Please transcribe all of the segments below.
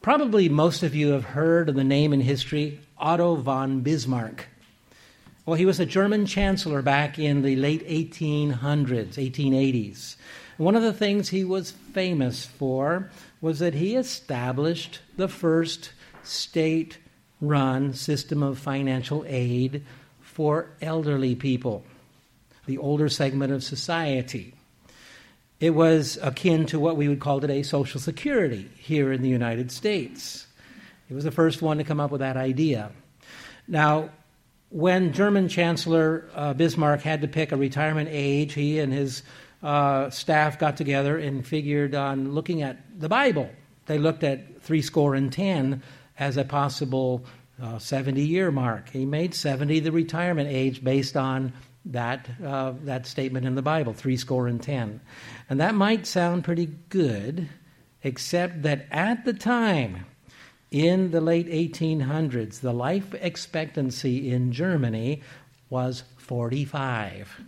Probably most of you have heard of the name in history, Otto von Bismarck. Well, he was a German chancellor back in the late 1800s, 1880s. One of the things he was famous for was that he established the first state-run system of financial aid for elderly people, the older segment of society. It was akin to what we would call today Social Security here in the United States. He was the first one to come up with that idea. Now, when German Chancellor Bismarck had to pick a retirement age, he and his staff got together and figured on looking at the Bible. They looked at 70 as a possible 70-year mark. He made 70 the retirement age based on that statement in the Bible, 70. And that might sound pretty good, except that at the time, in the late 1800s, the life expectancy in Germany was 45.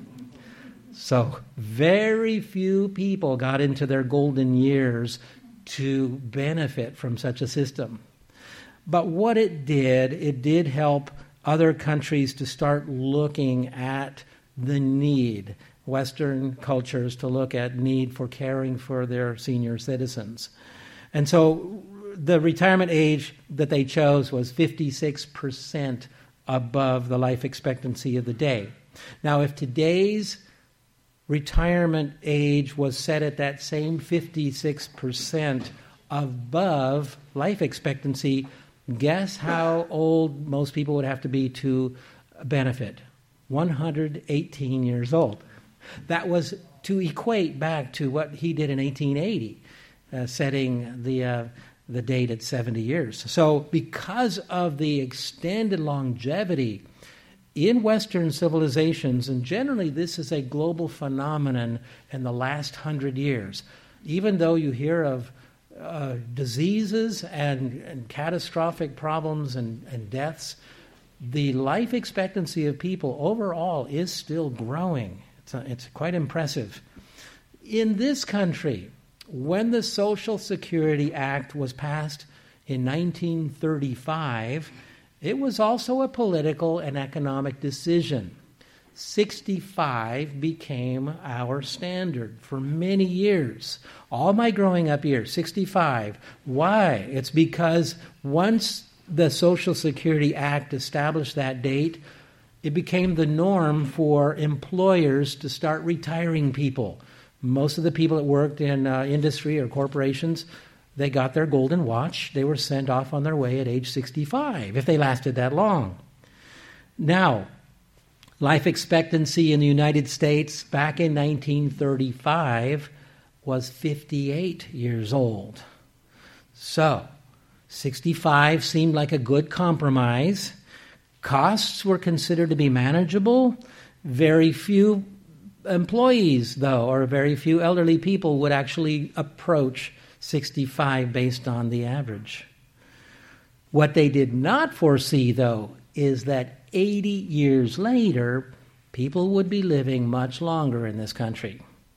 So very few people got into their golden years to benefit from such a system. But what it did help other countries to start looking at the need, Western cultures to look at need for caring for their senior citizens. And so the retirement age that they chose was 56% above the life expectancy of the day. Now, if today's retirement age was set at that same 56% above life expectancy, guess how old most people would have to be to benefit? 118 years old. That was to equate back to what he did in 1880, setting the date at 70 years. So because of the extended longevity in Western civilizations, and generally this is a global phenomenon in the last 100 years, even though you hear of diseases and catastrophic problems and deaths, the life expectancy of people overall is still growing. It's quite impressive. In this country, when the Social Security Act was passed in 1935, it was also a political and economic decision. 65 became our standard for many years. All my growing up years, 65. Why? It's because once the Social Security Act established that date, it became the norm for employers to start retiring people. Most of the people that worked in industry or corporations, they got their golden watch. They were sent off on their way at age 65, if they lasted that long. Now, life expectancy in the United States back in 1935 was 58 years old. So, 65 seemed like a good compromise. Costs were considered to be manageable. Very few employees, though, or very few elderly people would actually approach 65 based on the average. What they did not foresee, though, is that 80 years later, people would be living much longer in this country.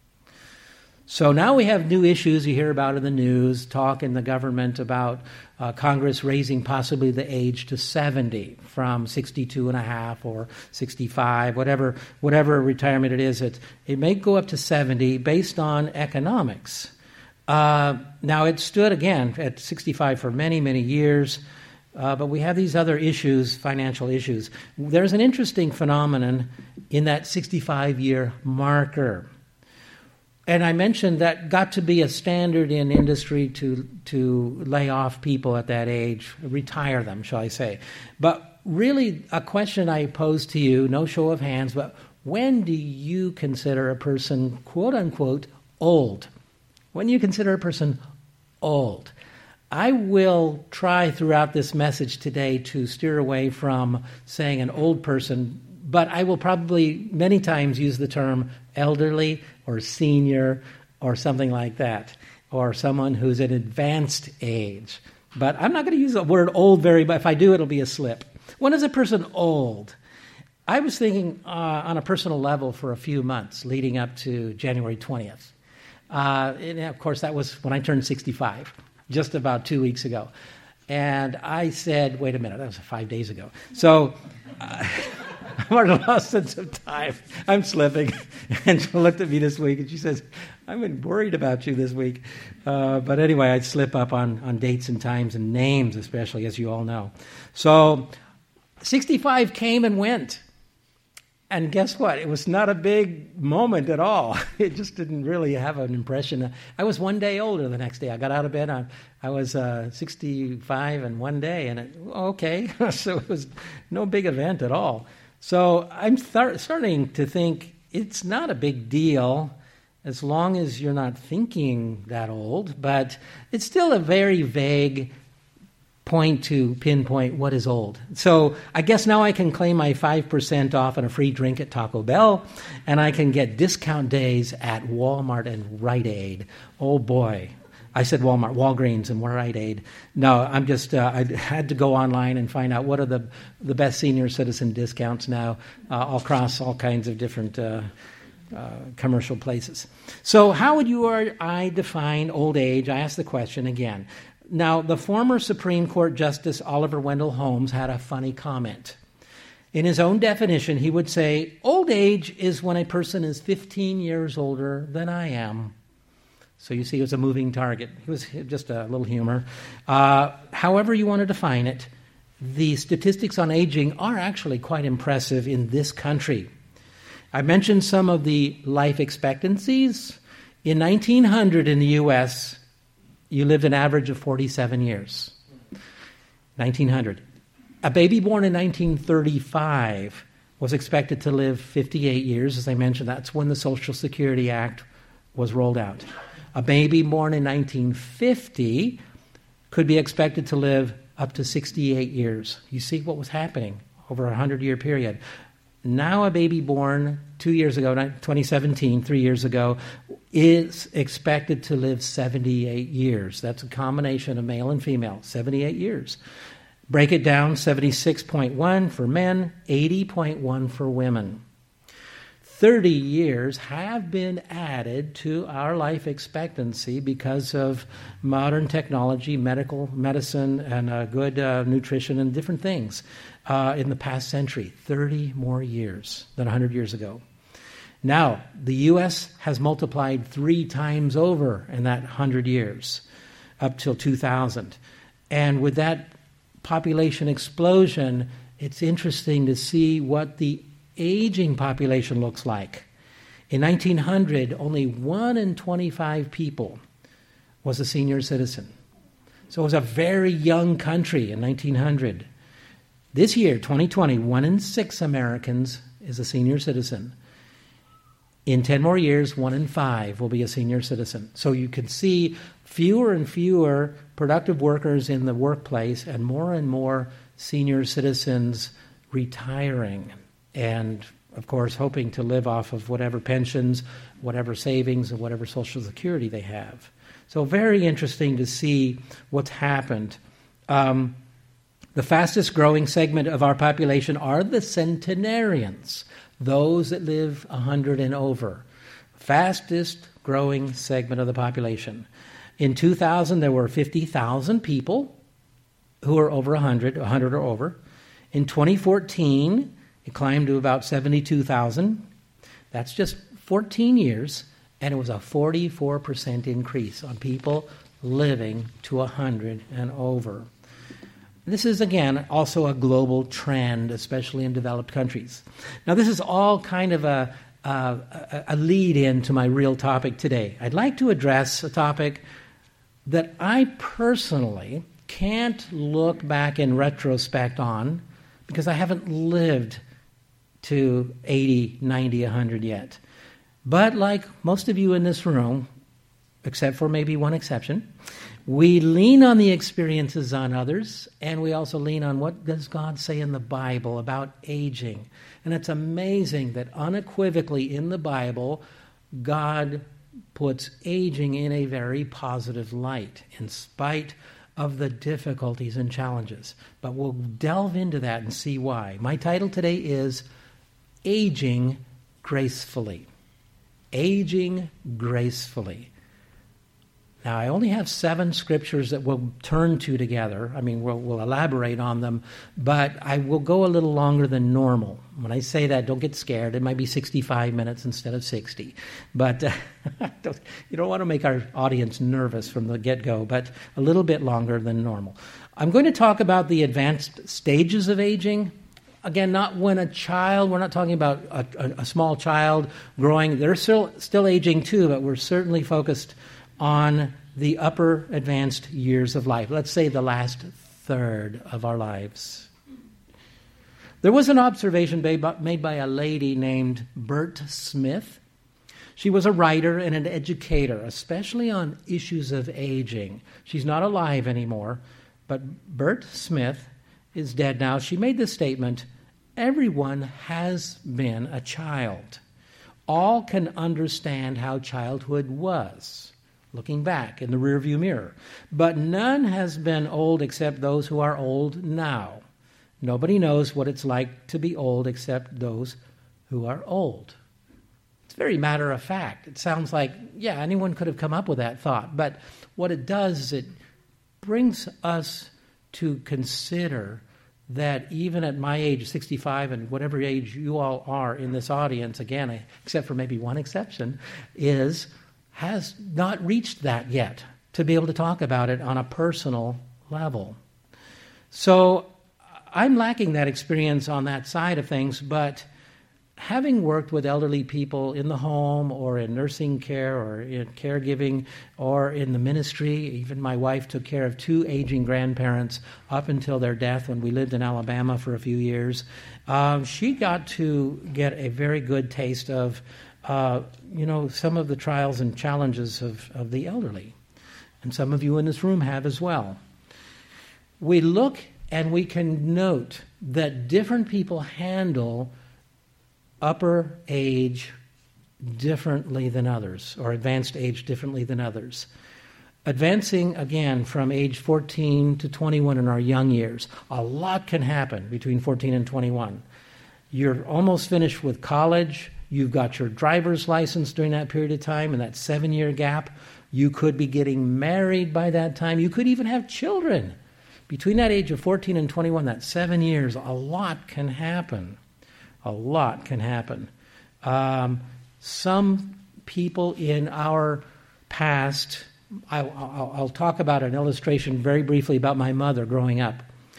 So now we have new issues you hear about in the news, talk in the government about Congress raising possibly the age to 70 from 62 and a half or 65, whatever retirement it is. It may go up to 70 based on economics. Now it stood, again, at 65 for many, many years. But we have these other issues, financial issues. There's an interesting phenomenon in that 65-year marker. And I mentioned that got to be a standard in industry to lay off people at that age, retire them, shall I say. But really, a question I pose to you, no show of hands, but when do you consider a person, quote-unquote, old? When do you consider a person old? I will try throughout this message today to steer away from saying an old person, but I will probably many times use the term elderly or senior or something like that, or someone who's at advanced age. But I'm not going to use the word old but if I do, it'll be a slip. When is a person old? I was thinking on a personal level for a few months leading up to January 20th. And of course, that was when I turned 65. just about 2 weeks ago. And I said, wait a minute, that was 5 days ago. So I'm at a lost sense of time. I'm slipping. And she looked at me this week and she says, I've been worried about you this week. But anyway, I'd slip up on dates and times and names, especially, as you all know. So 65 came and went. And guess what? It was not a big moment at all. It just didn't really have an impression. I was 1 day older the next day. I got out of bed. I was 65 in 1 day. And okay. So it was no big event at all. So I'm starting to think it's not a big deal as long as you're not thinking that old. But it's still a very vague point to pinpoint what is old. So I guess now I can claim my 5% off and a free drink at Taco Bell, and I can get discount days at Walmart and Rite Aid. Oh boy. I said Walmart, Walgreens and Rite Aid. No, I'm just, I had to go online and find out what are the best senior citizen discounts now across all kinds of different commercial places. So how would you or I define old age? I ask the question again. Now, the former Supreme Court Justice Oliver Wendell Holmes had a funny comment. In his own definition, he would say, old age is when a person is 15 years older than I am. So you see, it was a moving target. It was just a little humor. However you want to define it, the statistics on aging are actually quite impressive in this country. I mentioned some of the life expectancies. In 1900 in the U.S., you lived an average of 47 years. 1900. A baby born in 1935 was expected to live 58 years. As I mentioned, that's when the Social Security Act was rolled out. A baby born in 1950 could be expected to live up to 68 years. You see what was happening over a 100-year period. Now a baby born 2 years ago, 2017, 3 years ago, is expected to live 78 years. That's a combination of male and female, 78 years. Break it down, 76.1 for men, 80.1 for women. 30 years have been added to our life expectancy because of modern technology, medicine, and good nutrition and different things in the past century. 30 more years than 100 years ago. Now, the U.S. has multiplied 3 times over in that 100 years, up till 2000. And with that population explosion, it's interesting to see what the aging population looks like. In 1900, only 1 in 25 people was a senior citizen. So it was a very young country in 1900. This year, 2020, 1 in 6 Americans is a senior citizen. In 10 more years, 1 in 5 will be a senior citizen. So you can see fewer and fewer productive workers in the workplace and more senior citizens retiring. And, of course, hoping to live off of whatever pensions, whatever savings, and whatever Social Security they have. So very interesting to see what's happened. The fastest growing segment of our population are the centenarians, those that live 100 and over. Fastest growing segment of the population. In 2000, there were 50,000 people who were over 100 or over. In 2014, it climbed to about 72,000. That's just 14 years, and it was a 44% increase on people living to 100 and over. This is, again, also a global trend, especially in developed countries. Now, this is all kind of a lead-in to my real topic today. I'd like to address a topic that I personally can't look back in retrospect on because I haven't lived to 80, 90, 100 yet. But like most of you in this room, except for maybe one exception, we lean on the experiences on others, and we also lean on what does God say in the Bible about aging. And it's amazing that unequivocally in the Bible, God puts aging in a very positive light, in spite of the difficulties and challenges. But we'll delve into that and see why. My title today is Aging Gracefully. Aging Gracefully. Now, I only have 7 scriptures that we'll turn to together. I mean, we'll elaborate on them, but I will go a little longer than normal. When I say that, don't get scared. It might be 65 minutes instead of 60. But you don't want to make our audience nervous from the get-go, but a little bit longer than normal. I'm going to talk about the advanced stages of aging. Again, not when a child, we're not talking about a small child growing. They're still aging too, but we're certainly focused on the upper advanced years of life. Let's say the last third of our lives. There was an observation made by a lady named Bert Smith. She was a writer and an educator, especially on issues of aging. She's not alive anymore, but Bert Smith is dead now. She made this statement: everyone has been a child. All can understand how childhood was, looking back in the rearview mirror. But none has been old except those who are old now. Nobody knows what it's like to be old except those who are old. It's very matter of fact. It sounds like, yeah, anyone could have come up with that thought. But what it does is it brings us to consider that even at my age, 65, and whatever age you all are in this audience, again, except for maybe one exception, has not reached that yet to be able to talk about it on a personal level. So I'm lacking that experience on that side of things, but having worked with elderly people in the home or in nursing care or in caregiving or in the ministry, even my wife took care of 2 aging grandparents up until their death when we lived in Alabama for a few years. She got to get a very good taste of some of the trials and challenges of the elderly. And some of you in this room have as well. We look and we can note that different people handle upper age differently than others, or advanced age differently than others. Advancing, again, from age 14 to 21 in our young years, a lot can happen between 14 and 21. You're almost finished with college. You've got your driver's license during that period of time, in that 7-year gap. You could be getting married by that time. You could even have children. Between that age of 14 and 21, that 7 years, a lot can happen. A lot can happen. Some people in our past, I'll talk about an illustration very briefly about my mother growing up.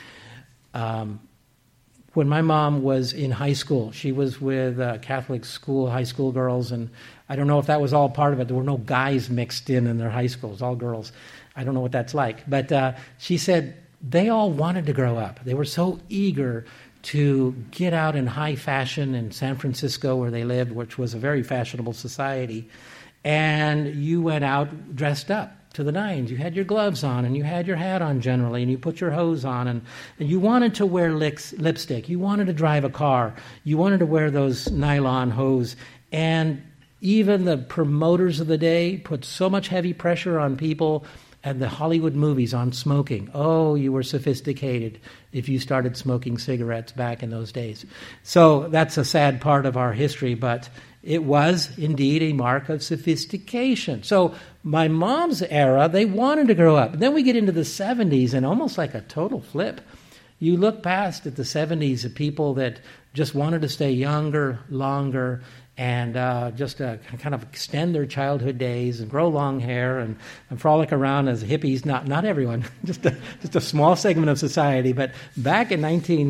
When my mom was in high school, she was with Catholic school, high school girls, and I don't know if that was all part of it. There were no guys mixed in their high schools, all girls. I don't know what that's like. But she said they all wanted to grow up. They were so eager to get out in high fashion in San Francisco where they lived, which was a very fashionable society. And you went out dressed up to the nines. You had your gloves on, and you had your hat on generally, and you put your hose on, and you wanted to wear lipstick. You wanted to drive a car. You wanted to wear those nylon hose. And even the promoters of the day put so much heavy pressure on people and the Hollywood movies on smoking. Oh, you were sophisticated if you started smoking cigarettes back in those days. So that's a sad part of our history, but it was indeed a mark of sophistication. So my mom's era, they wanted to grow up. And then we get into the 70s, and almost like a total flip. You look past at the 70s of people that just wanted to stay younger, longer, and just kind of extend their childhood days and grow long hair and frolic around as hippies. Not everyone, just a small segment of society. But back in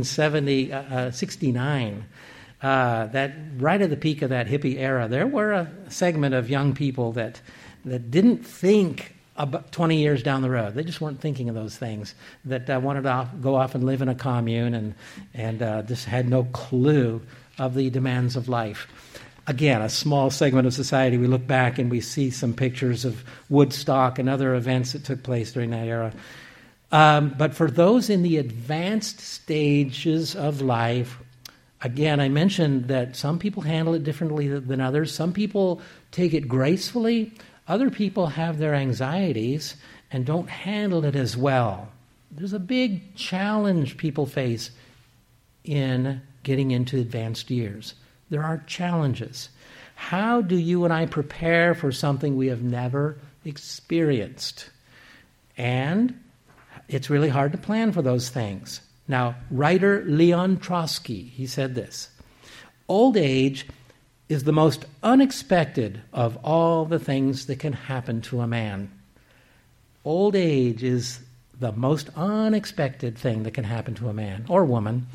1969, that right at the peak of that hippie era, there were a segment of young people that didn't think about 20 years down the road. They just weren't thinking of those things, that wanted to go off and live in a commune and just had no clue of the demands of life. Again, a small segment of society. We look back and we see some pictures of Woodstock and other events that took place during that era. But for those in the advanced stages of life, again, I mentioned that some people handle it differently than others. Some people take it gracefully. Other people have their anxieties and don't handle it as well. There's a big challenge people face in getting into advanced years. There are challenges. How do you and I prepare for something we have never experienced. And it's really hard to plan for those things. Now, writer Leon Trotsky, he said this: old age is the most unexpected of all the things that can happen to a man. Old age is the most unexpected thing that can happen to a man or woman.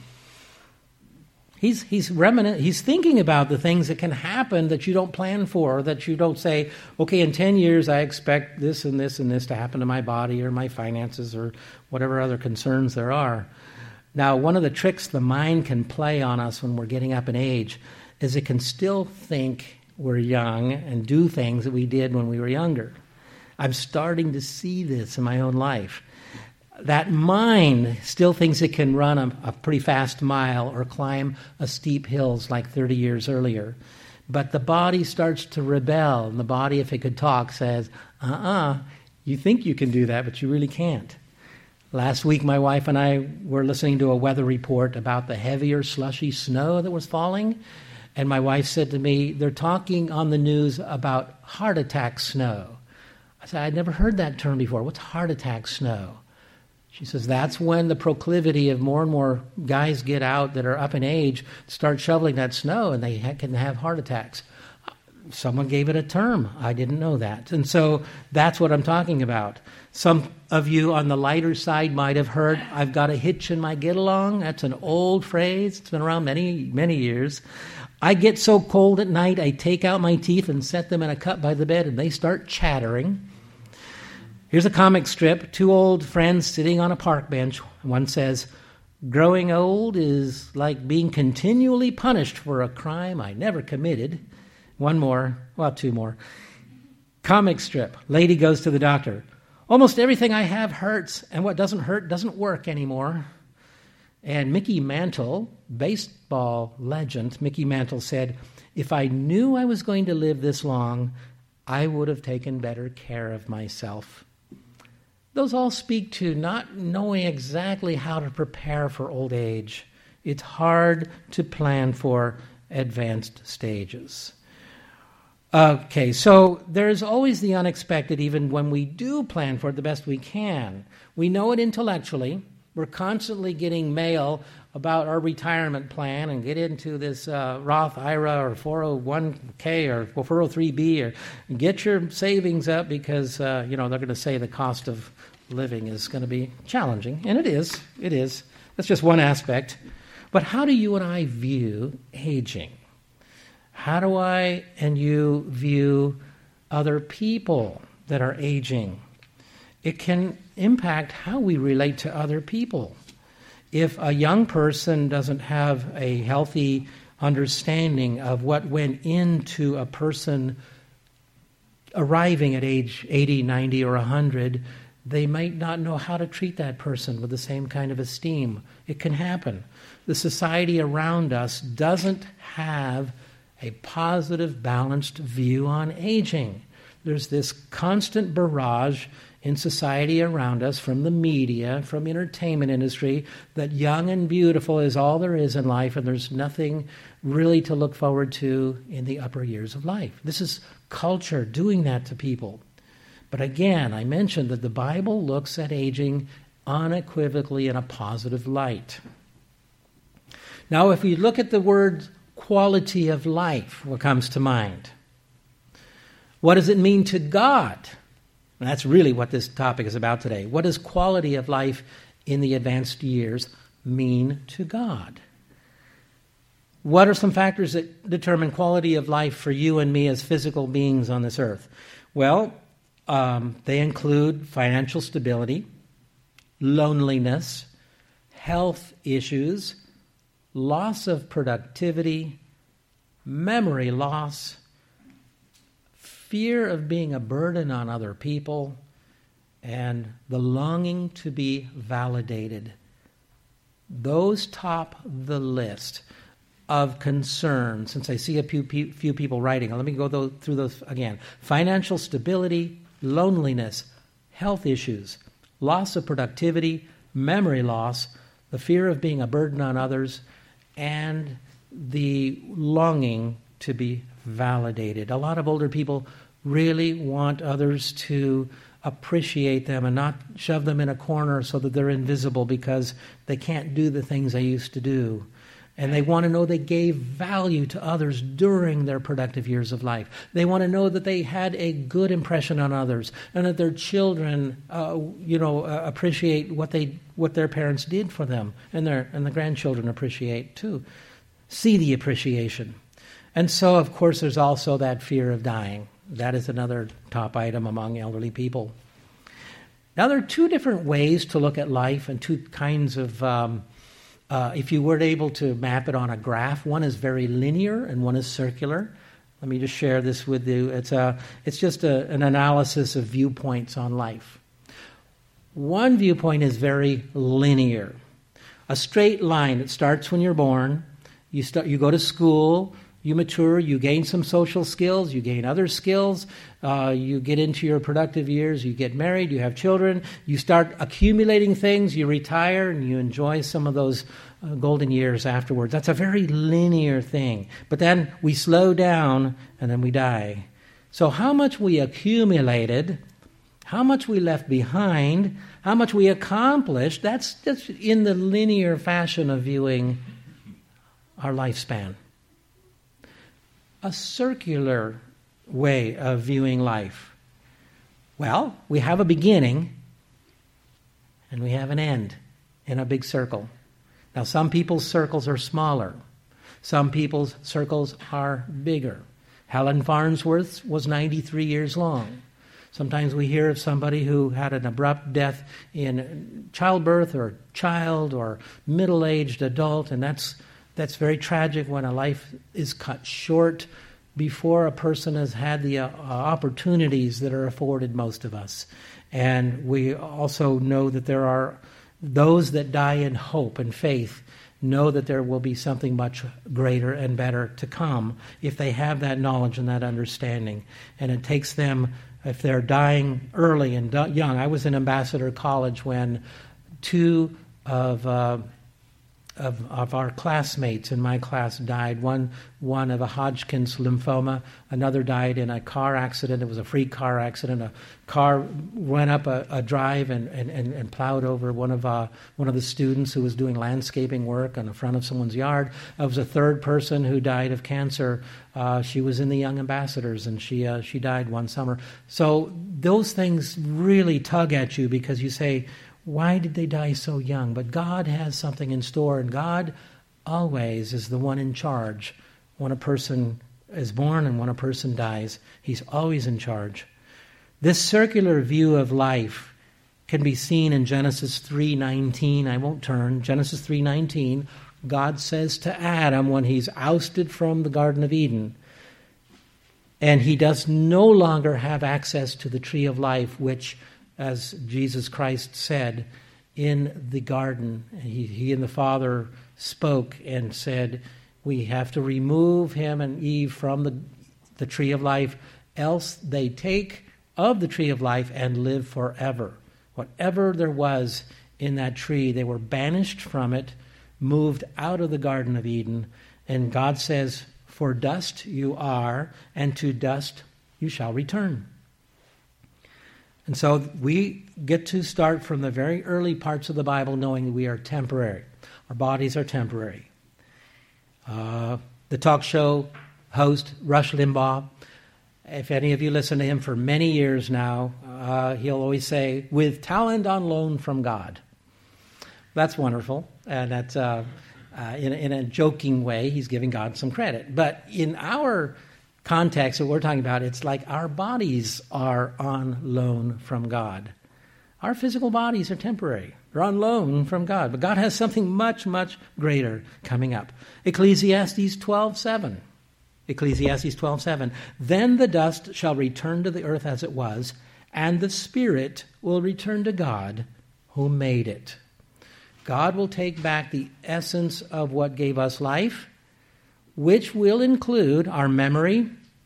He's thinking about the things that can happen that you don't plan for, that you don't say, okay, in 10 years I expect this and this and this to happen to my body or my finances or whatever other concerns there are. Now, one of the tricks the mind can play on us when we're getting up in age is it can still think we're young and do things that we did when we were younger. I'm starting to see this in my own life. That mind still thinks it can run a pretty fast mile or climb a steep hills like 30 years earlier. But the body starts to rebel, and the body, if it could talk, says, you think you can do that, but you really can't. Last week, my wife and I were listening to a weather report about the heavier, slushy snow that was falling, and my wife said to me, they're talking on the news about heart attack snow. I said, I'd never heard that term before. What's heart attack snow? She says, that's when the proclivity of more and more guys get out that are up in age, start shoveling that snow, and they can have heart attacks. Someone gave it a term. I didn't know that. And so that's what I'm talking about. Some of you on the lighter side might have heard, I've got a hitch in my get-along. That's an old phrase. It's been around many, many years. I get so cold at night, I take out my teeth and set them in a cup by the bed, and they start chattering. Here's a comic strip, two old friends sitting on a park bench. One says, growing old is like being continually punished for a crime I never committed. Two more. Comic strip, lady goes to the doctor. Almost everything I have hurts, and what doesn't hurt doesn't work anymore. And Mickey Mantle, baseball legend, Mickey Mantle said, if I knew I was going to live this long, I would have taken better care of myself. Those all speak to not knowing exactly how to prepare for old age. It's hard to plan for advanced stages. Okay, so there's always the unexpected even when we do plan for it the best we can. We know it intellectually. We're constantly getting mail about our retirement plan and get into this Roth IRA or 401k or 403b or get your savings up because, they're going to say the cost of living is going to be challenging. And it is. That's just one aspect. But how do you and I view aging? How do I and you view other people that are aging? It can impact how we relate to other people. If a young person doesn't have a healthy understanding of what went into a person arriving at age 80, 90, or 100, they might not know how to treat that person with the same kind of esteem. It can happen. The society around us doesn't have a positive, balanced view on aging. There's this constant barrage in society around us, from the media, from the entertainment industry, that young and beautiful is all there is in life, and there's nothing really to look forward to in the upper years of life. This is culture doing that to people. But again, I mentioned that the Bible looks at aging unequivocally in a positive light. Now, if we look at the word quality of life, what comes to mind? What does it mean to God? And that's really what this topic is about today. What does quality of life in the advanced years mean to God? What are some factors that determine quality of life for you and me as physical beings on this earth? Well, they include financial stability, loneliness, health issues, loss of productivity, memory loss, fear of being a burden on other people, and the longing to be validated. Those top the list of concerns. Since I see a few people writing, let me go through those again. Financial stability, loneliness, health issues, loss of productivity, memory loss, the fear of being a burden on others, and the longing to be validated. A lot of older people really want others to appreciate them and not shove them in a corner so that they're invisible because they can't do the things they used to do. And they want to know they gave value to others during their productive years of life. They want to know that they had a good impression on others and that their children, appreciate what their parents did for them, and the grandchildren appreciate too. See the appreciation. And so, of course, there's also that fear of dying. That is another top item among elderly people. Now, there are two different ways to look at life and two kinds of, if you were able to map it on a graph, one is very linear and one is circular. Let me just share this with you. It's just an analysis of viewpoints on life. One viewpoint is very linear. A straight line. It starts when you're born. You go to school. You mature, you gain some social skills, you gain other skills, you get into your productive years, you get married, you have children, you start accumulating things, you retire, and you enjoy some of those golden years afterwards. That's a very linear thing. But then we slow down, and then we die. So how much we accumulated, how much we left behind, how much we accomplished, that's in the linear fashion of viewing our lifespan. A circular way of viewing life. Well, we have a beginning and we have an end in a big circle. Now, some people's circles are smaller. Some people's circles are bigger. Helen Farnsworth's was 93 years long. Sometimes we hear of somebody who had an abrupt death in childbirth or child or middle-aged adult, and that's very tragic when a life is cut short before a person has had the opportunities that are afforded most of us. And we also know that there are those that die in hope and faith, know that there will be something much greater and better to come if they have that knowledge and that understanding. And it takes them, if they're dying early and young. I was in Ambassador College when two of our classmates in my class died. One of a Hodgkin's lymphoma. Another died in a car accident. It was a freak car accident. A car went up a drive and plowed over one of the students who was doing landscaping work on the front of someone's yard. There was a third person who died of cancer. She was in the Young Ambassadors, and she died one summer. So those things really tug at you because you say, why did they die so young? But God has something in store, and God always is the one in charge. When a person is born and when a person dies, He's always in charge. This circular view of life can be seen in Genesis 3:19. I won't turn. Genesis 3:19, God says to Adam when he's ousted from the Garden of Eden, and he does no longer have access to the tree of life, which, as Jesus Christ said in the garden, he and the Father spoke and said, we have to remove him and Eve from the tree of life, else they take of the tree of life and live forever. Whatever there was in that tree, they were banished from it, moved out of the Garden of Eden, and God says, for dust you are, and to dust you shall return. And so we get to start from the very early parts of the Bible knowing that we are temporary. Our bodies are temporary. The talk show host, Rush Limbaugh, if any of you listen to him for many years now, he'll always say, with talent on loan from God. That's wonderful. And that's in a joking way, he's giving God some credit. But in our context that we're talking about, it's like our bodies are on loan from God. Our physical bodies are temporary. They're on loan from God. But God has something much, much greater coming up. Ecclesiastes 12:7. Ecclesiastes 12:7. Then the dust shall return to the earth as it was, and the spirit will return to God who made it. God will take back the essence of what gave us life, which will include our memory,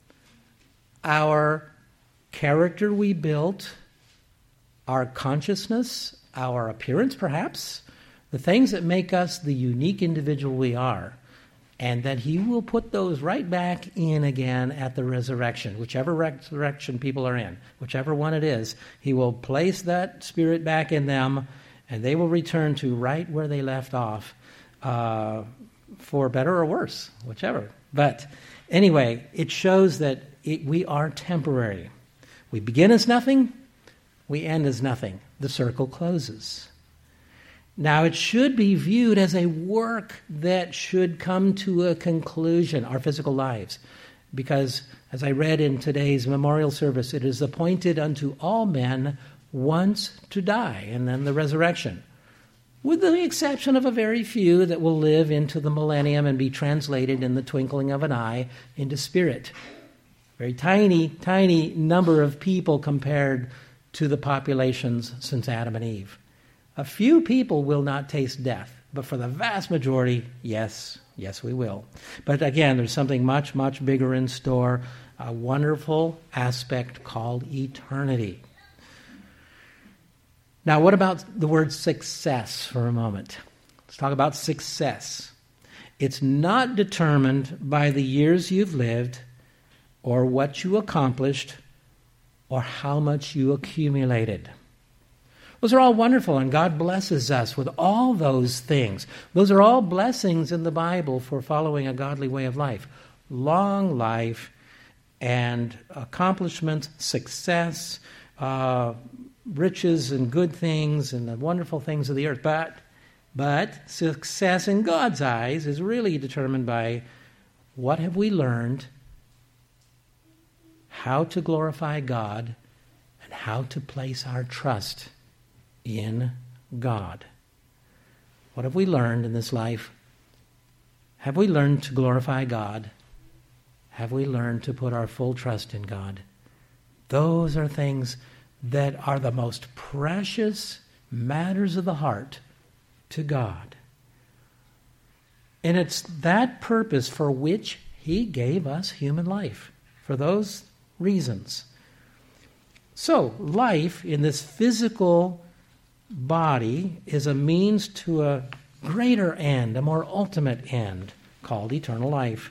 our character we built, our consciousness, our appearance perhaps, the things that make us the unique individual we are. and that he will put those right back in again at the resurrection, whichever resurrection people are in, whichever one it is. He will place that Spirit back in them, and they will return to right where they left off, for better or worse, whichever. But anyway, it shows that we are temporary. We begin as nothing, we end as nothing. The circle closes. Now, it should be viewed as a work that should come to a conclusion, our physical lives. Because, as I read in today's memorial service, it is appointed unto all men once to die, and then the resurrection. With the exception of a very few that will live into the millennium and be translated in the twinkling of an eye into spirit. Very tiny, tiny number of people compared to the populations since Adam and Eve. A few people will not taste death, but for the vast majority, yes, we will. But again, there's something much, much bigger in store, a wonderful aspect called eternity. Now, what about the word success for a moment? Let's talk about success. It's not determined by the years you've lived or what you accomplished or how much you accumulated. Those are all wonderful, and God blesses us with all those things. Those are all blessings in the Bible for following a godly way of life. Long life and accomplishments, success, riches and good things and the wonderful things of the earth. But success in God's eyes is really determined by what have we learned, how to glorify God, and how to place our trust in God. What have we learned in this life? Have we learned to glorify God? Have we learned to put our full trust in God? Those are things that are the most precious matters of the heart to God. And it's that purpose for which He gave us human life, for those reasons. So, life in this physical body is a means to a greater end, a more ultimate end, called eternal life.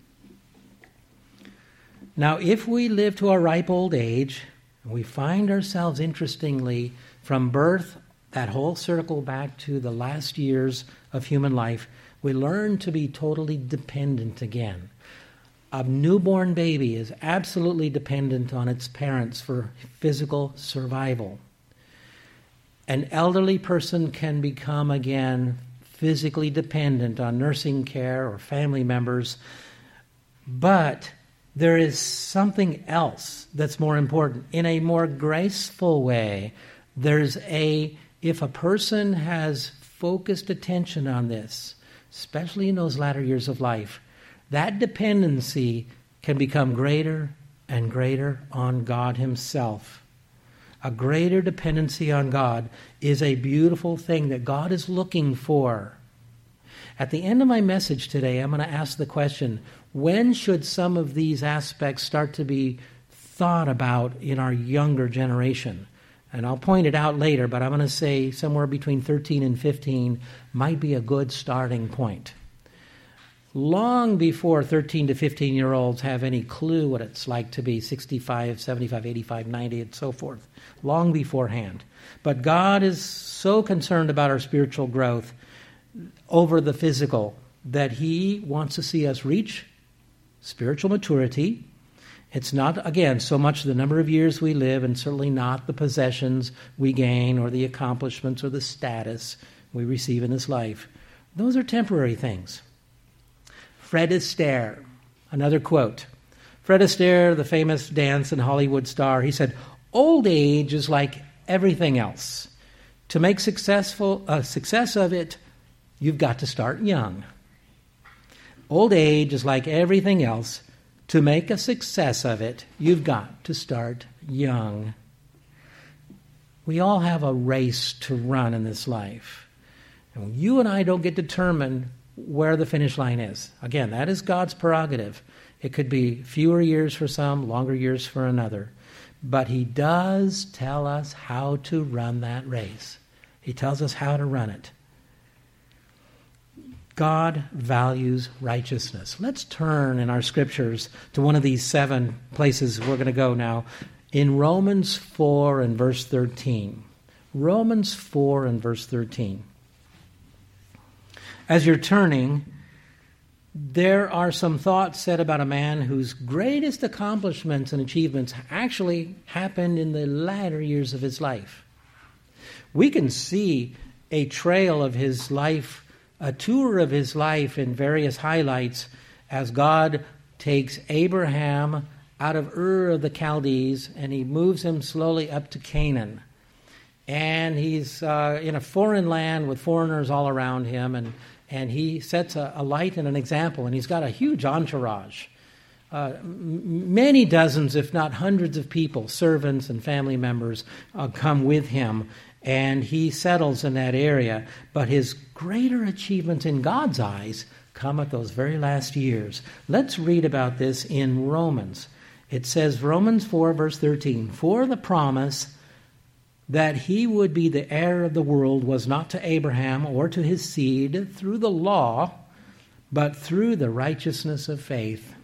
Now, if we live to a ripe old age, we find ourselves, interestingly, from birth, that whole circle back to the last years of human life, we learn to be totally dependent again. A newborn baby is absolutely dependent on its parents for physical survival. An elderly person can become again physically dependent on nursing care or family members, but there is something else that's more important. In a more graceful way, if a person has focused attention on this, especially in those latter years of life, that dependency can become greater and greater on God Himself. A greater dependency on God is a beautiful thing that God is looking for. At the end of my message today, I'm going to ask the question, when should some of these aspects start to be thought about in our younger generation? And I'll point it out later, but I'm going to say somewhere between 13 and 15 might be a good starting point. Long before 13 to 15-year-olds have any clue what it's like to be 65, 75, 85, 90, and so forth. Long beforehand. But God is so concerned about our spiritual growth over the physical that He wants to see us reach spiritual maturity. It's not, again, so much the number of years we live, and certainly not the possessions we gain or the accomplishments or the status we receive in this life. Those are temporary things. Fred Astaire, another quote. Fred Astaire, the famous dance and Hollywood star, he said, "Old age is like everything else. To make success of it, you've got to start young. Old age is like everything else. To make a success of it, you've got to start young." We all have a race to run in this life. And you and I don't get to determine where the finish line is. Again, that is God's prerogative. It could be fewer years for some, longer years for another. But He does tell us how to run that race. He tells us how to run it. God values righteousness. Let's turn in our scriptures to one of these 7 places we're going to go now. In Romans 4 and verse 13. Romans 4 and verse 13. As you're turning, there are some thoughts said about a man whose greatest accomplishments and achievements actually happened in the latter years of his life. We can see a trail of his life, a tour of his life in various highlights as God takes Abraham out of Ur of the Chaldees and he moves him slowly up to Canaan. And he's in a foreign land with foreigners all around him, and he sets a light and an example, and he's got a huge entourage. Many dozens, if not hundreds of people, servants and family members, come with him, and he settles in that area. But his greater achievements in God's eyes come at those very last years. Let's read about this in Romans. It says, Romans 4, verse 13, "For the promise that he would be the heir of the world was not to Abraham or to his seed through the law, but through the righteousness of faith."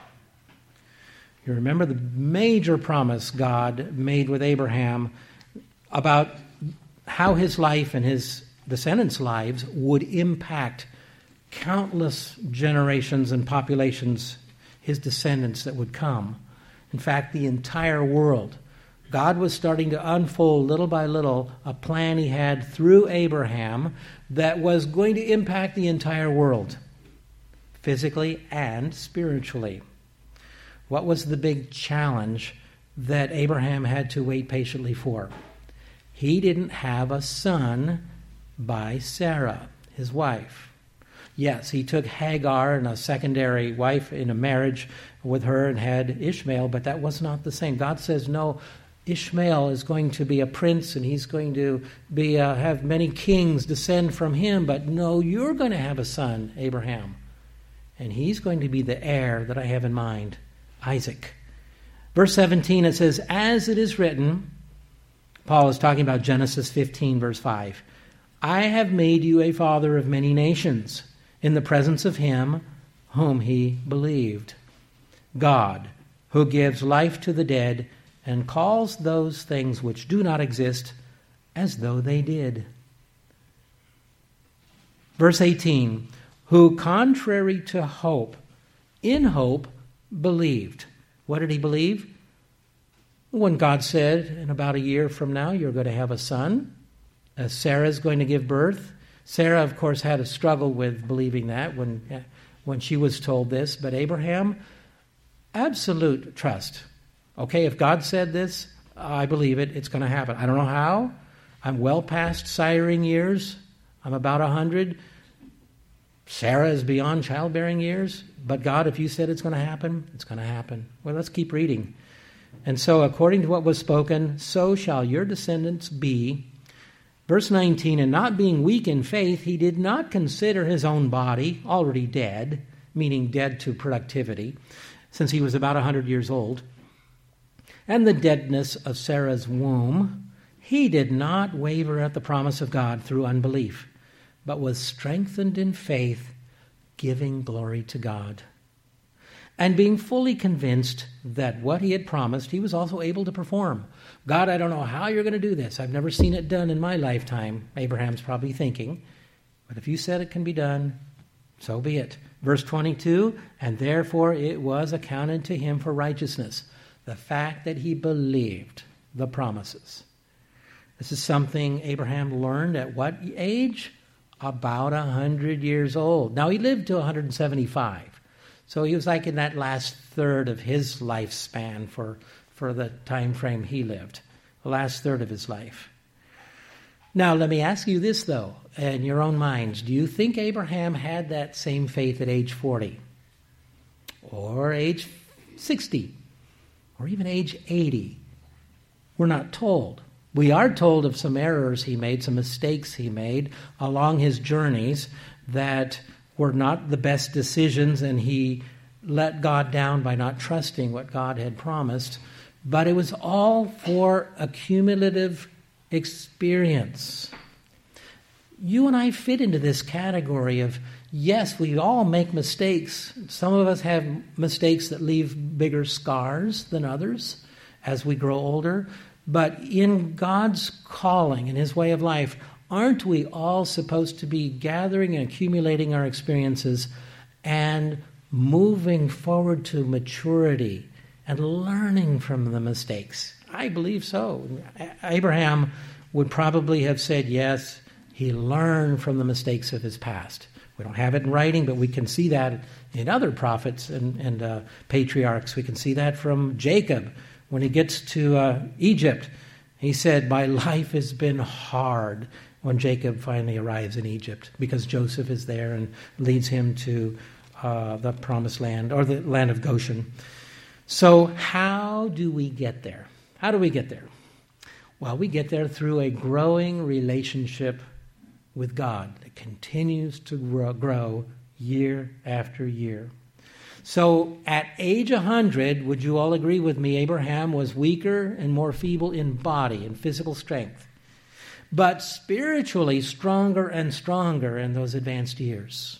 You remember the major promise God made with Abraham about how his life and his descendants' lives would impact countless generations and populations, his descendants that would come. In fact, the entire world. God was starting to unfold little by little a plan he had through Abraham that was going to impact the entire world, physically and spiritually. What was the big challenge that Abraham had to wait patiently for? He didn't have a son by Sarah, his wife. Yes, he took Hagar and a secondary wife in a marriage with her and had Ishmael, but that was not the same. God says, no, Ishmael is going to be a prince and he's going to have many kings descend from him. But no, you're going to have a son, Abraham. And he's going to be the heir that I have in mind, Isaac. Verse 17, it says, "As it is written," Paul is talking about Genesis 15, verse 5, "I have made you a father of many nations in the presence of him whom he believed. God, who gives life to the dead and calls those things which do not exist as though they did." Verse 18, "Who contrary to hope, in hope, believed." What did he believe? When God said, in about a year from now, you're going to have a son. Sarah's going to give birth. Sarah, of course, had a struggle with believing that when she was told this. But Abraham, absolute trust. Okay, if God said this, I believe it. It's going to happen. I don't know how. I'm well past siring years. I'm about 100. Sarah is beyond childbearing years. But God, if you said it's going to happen, it's going to happen. Well, let's keep reading. "And so, according to what was spoken, so shall your descendants be." Verse 19, "And not being weak in faith, he did not consider his own body already dead," meaning dead to productivity, since he was about 100 years old, "and the deadness of Sarah's womb, he did not waver at the promise of God through unbelief, but was strengthened in faith, giving glory to God. And being fully convinced that what he had promised, he was also able to perform." God, I don't know how you're going to do this. I've never seen it done in my lifetime, Abraham's probably thinking. But if you said it can be done, so be it. Verse 22, "And therefore it was accounted to him for righteousness." The fact that he believed the promises. This is something Abraham learned at what age? About 100 years old. Now, he lived to 175. So he was like in that last third of his lifespan for the time frame he lived. The last third of his life. Now, let me ask you this, though, in your own minds. Do you think Abraham had that same faith at age 40? Or age 60? Or even age 80? We're not told. We are told of some errors he made, some mistakes he made along his journeys that were not the best decisions, and he let God down by not trusting what God had promised. But it was all for a cumulative experience. you and I fit into this category of, yes, we all make mistakes. Some of us have mistakes that leave bigger scars than others as we grow older. But in God's calling and His way of life, aren't we all supposed to be gathering and accumulating our experiences and moving forward to maturity and learning from the mistakes? I believe so. Abraham would probably have said, yes, he learned from the mistakes of his past. We don't have it in writing, but we can see that in other prophets and patriarchs. We can see that from Jacob when he gets to Egypt. He said, my life has been hard, when Jacob finally arrives in Egypt, because Joseph is there and leads him to the promised land, or the land of Goshen. So how do we get there? How do we get there? Well, we get there through a growing relationship with God that continues to grow year after year. So at age 100, would you all agree with me, Abraham was weaker and more feeble in body and physical strength, but spiritually stronger and stronger in those advanced years.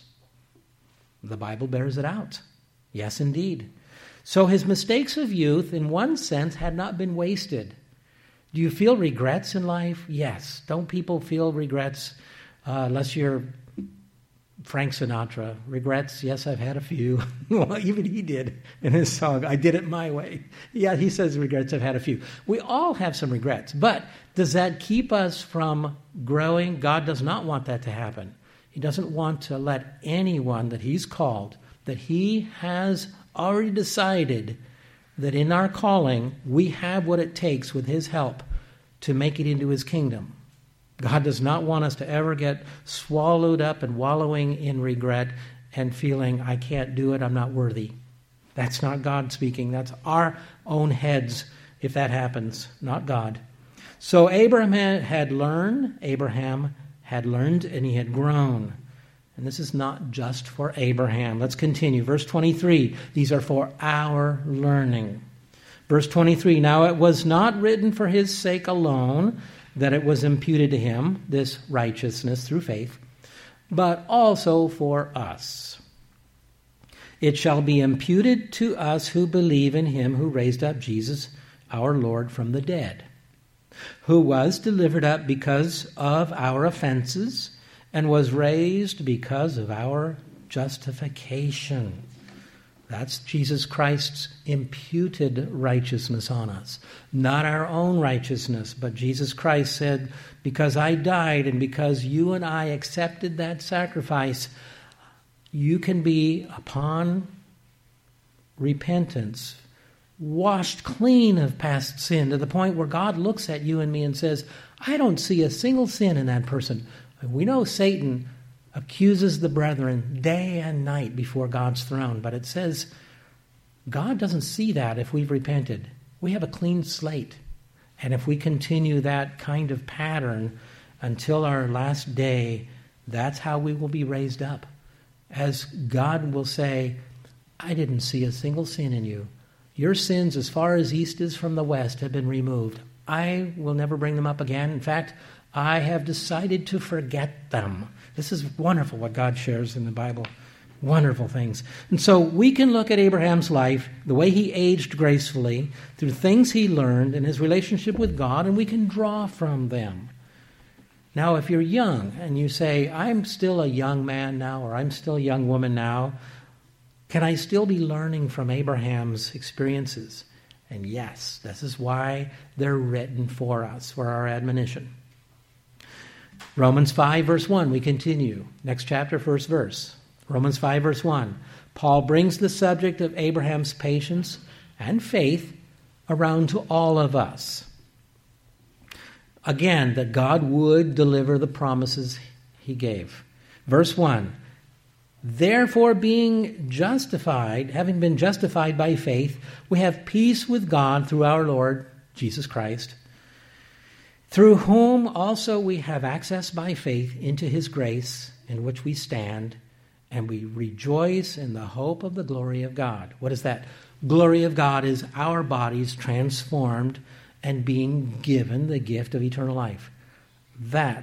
The Bible bears it out. Yes, indeed. So his mistakes of youth, in one sense, had not been wasted. Do you feel regrets in life? Yes. Don't people feel regrets? Unless you're Frank Sinatra. Regrets, yes, I've had a few. Well, even he did in his song, I Did It My Way. Yeah, he says regrets, I've had a few. We all have some regrets, but does that keep us from growing? God does not want that to happen. He doesn't want to let anyone that He's called, that He has already decided that in our calling, we have what it takes with His help to make it into His kingdom. God does not want us to ever get swallowed up and wallowing in regret and feeling, I can't do it, I'm not worthy. That's not God speaking. That's our own heads if that happens, not God. So Abraham had learned, and he had grown. And this is not just for Abraham. Let's continue. Verse 23, these are for our learning. Verse 23, now it was not written for his sake alone that it was imputed to him, this righteousness through faith, but also for us. It shall be imputed to us who believe in Him who raised up Jesus, our Lord, from the dead, who was delivered up because of our offenses and was raised because of our justification. That's Jesus Christ's imputed righteousness on us. Not our own righteousness, but Jesus Christ said, because I died and because you and I accepted that sacrifice, you can be, upon repentance, washed clean of past sin to the point where God looks at you and me and says, I don't see a single sin in that person. We know Satan accuses the brethren day and night before God's throne. But it says God doesn't see that if we've repented. We have a clean slate. And if we continue that kind of pattern until our last day, that's how we will be raised up. As God will say, I didn't see a single sin in you. Your sins, as far as east is from the west, have been removed. I will never bring them up again. In fact, I have decided to forget them. This is wonderful what God shares in the Bible. Wonderful things. And so we can look at Abraham's life, the way he aged gracefully, through things he learned in his relationship with God, and we can draw from them. Now, if you're young and you say, I'm still a young man now, or I'm still a young woman now, can I still be learning from Abraham's experiences? And yes, this is why they're written for us, for our admonition. Romans 5, verse 1, we continue. Next chapter, first verse. Romans 5, verse 1. Paul brings the subject of Abraham's patience and faith around to all of us. Again, that God would deliver the promises he gave. Verse 1. Therefore, being justified, having been justified by faith, we have peace with God through our Lord Jesus Christ, through whom also we have access by faith into his grace, in which we stand, and we rejoice in the hope of the glory of God. What is that? Glory of God is our bodies transformed and being given the gift of eternal life. That's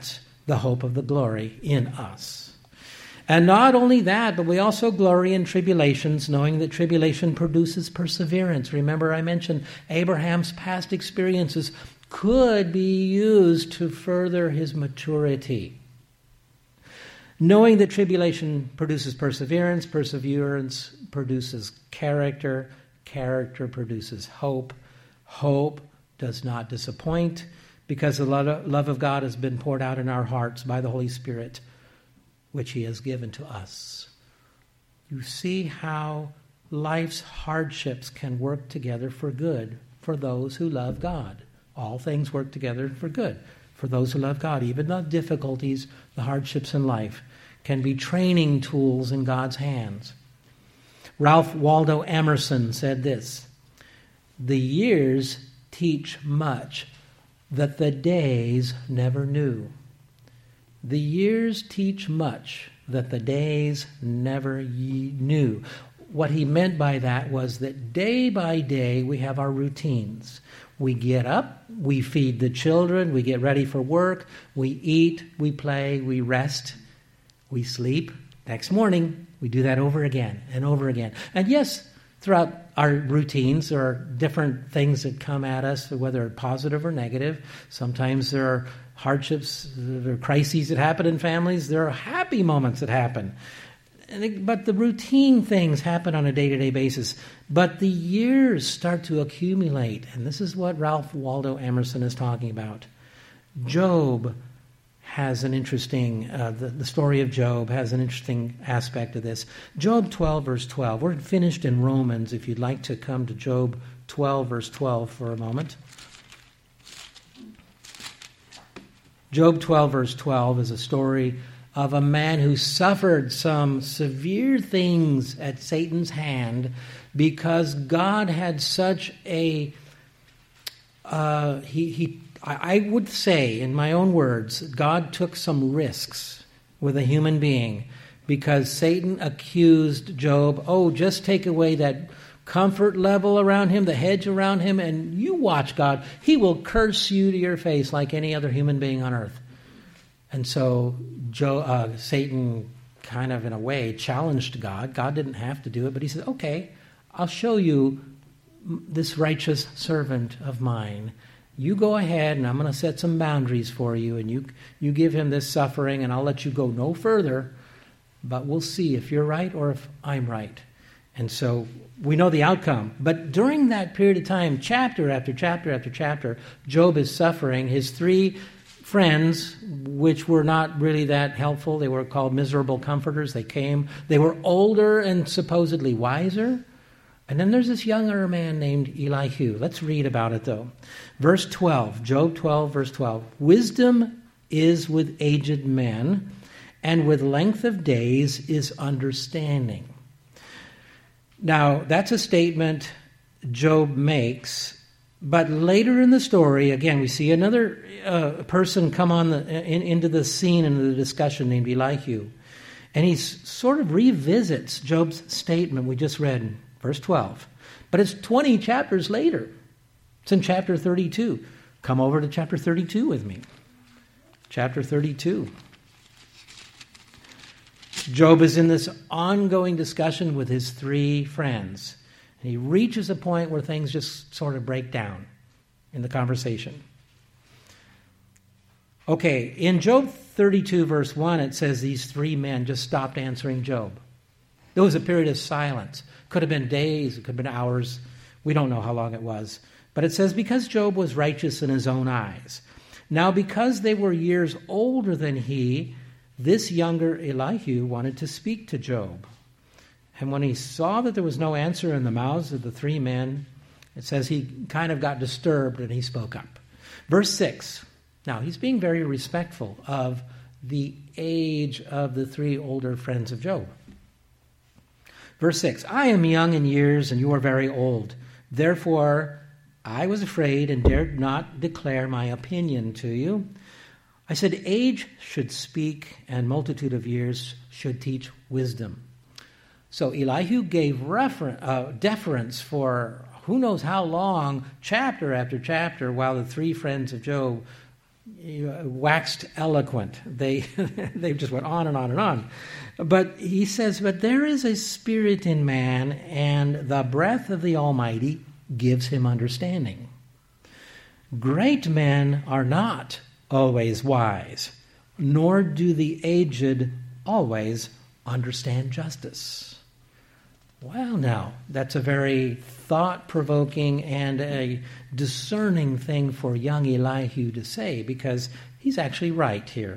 the hope of the glory in us. And not only that, but we also glory in tribulations, knowing that tribulation produces perseverance. Remember, I mentioned Abraham's past experiences could be used to further his maturity. Knowing that tribulation produces perseverance, perseverance produces character, character produces hope, hope does not disappoint, because the love of God has been poured out in our hearts by the Holy Spirit, which He has given to us. You see how life's hardships can work together for good for those who love God. All things work together for good for those who love God. Even the difficulties, the hardships in life can be training tools in God's hands. Ralph Waldo Emerson said this: "The years teach much that the days never knew." The years teach much that the days never knew. What he meant by that was that day by day we have our routines. We get up, we feed the children, we get ready for work, we eat, we play, we rest, we sleep. Next morning, we do that over again and over again. And yes, throughout our routines, there are different things that come at us, whether positive or negative. Sometimes there are hardships, there are crises that happen in families. There are happy moments that happen. But the routine things happen on a day-to-day basis. But the years start to accumulate. And this is what Ralph Waldo Emerson is talking about. Job has an interesting, the story of Job has an interesting aspect of this. Job 12, verse 12. We're finished in Romans. If you'd like to come to Job 12, verse 12 for a moment. Job 12, verse 12 is a story of a man who suffered some severe things at Satan's hand because God had such a, I would say, in my own words, God took some risks with a human being because Satan accused Job, just take away that comfort level around him, the hedge around him, and you watch God. He will curse you to your face like any other human being on earth. And so Satan kind of, in a way, challenged God. God didn't have to do it, but he said, okay, I'll show you this righteous servant of mine. You go ahead, and I'm going to set some boundaries for you, and you give him this suffering, and I'll let you go no further, but we'll see if you're right or if I'm right. And so we know the outcome. But during that period of time, chapter after chapter after chapter, Job is suffering. His three friends, which were not really that helpful, they were called miserable comforters. They were older and supposedly wiser. And then there's this younger man named Elihu. Let's read about it, though. Verse 12, Job 12, verse 12. "Wisdom is with aged men, and with length of days is understanding." Now, that's a statement Job makes, but later in the story, again, we see another person come on into the scene, into the discussion, named Elihu. And he sort of revisits Job's statement we just read in verse 12. But it's 20 chapters later. It's in chapter 32. Come over to chapter 32 with me. Chapter 32. Job is in this ongoing discussion with his three friends. And he reaches a point where things just sort of break down in the conversation. Okay, in Job 32, verse 1, it says these three men just stopped answering Job. There was a period of silence. Could have been days, it could have been hours. We don't know how long it was. But it says, because Job was righteous in his own eyes. Now, because they were years older than he, this younger Elihu wanted to speak to Job. And when he saw that there was no answer in the mouths of the three men, it says he kind of got disturbed and he spoke up. Verse 6. Now, he's being very respectful of the age of the three older friends of Job. Verse 6. "I am young in years and you are very old. Therefore, I was afraid and dared not declare my opinion to you. I said, age should speak and multitude of years should teach wisdom." So Elihu gave deference for who knows how long, chapter after chapter, while the three friends of Job waxed eloquent. They just went on and on and on. But he says, but there is a spirit in man, and the breath of the Almighty gives him understanding. Great men are not always wise, nor do the aged always understand justice. Well, now, that's a very thought-provoking and a discerning thing for young Elihu to say, because he's actually right here.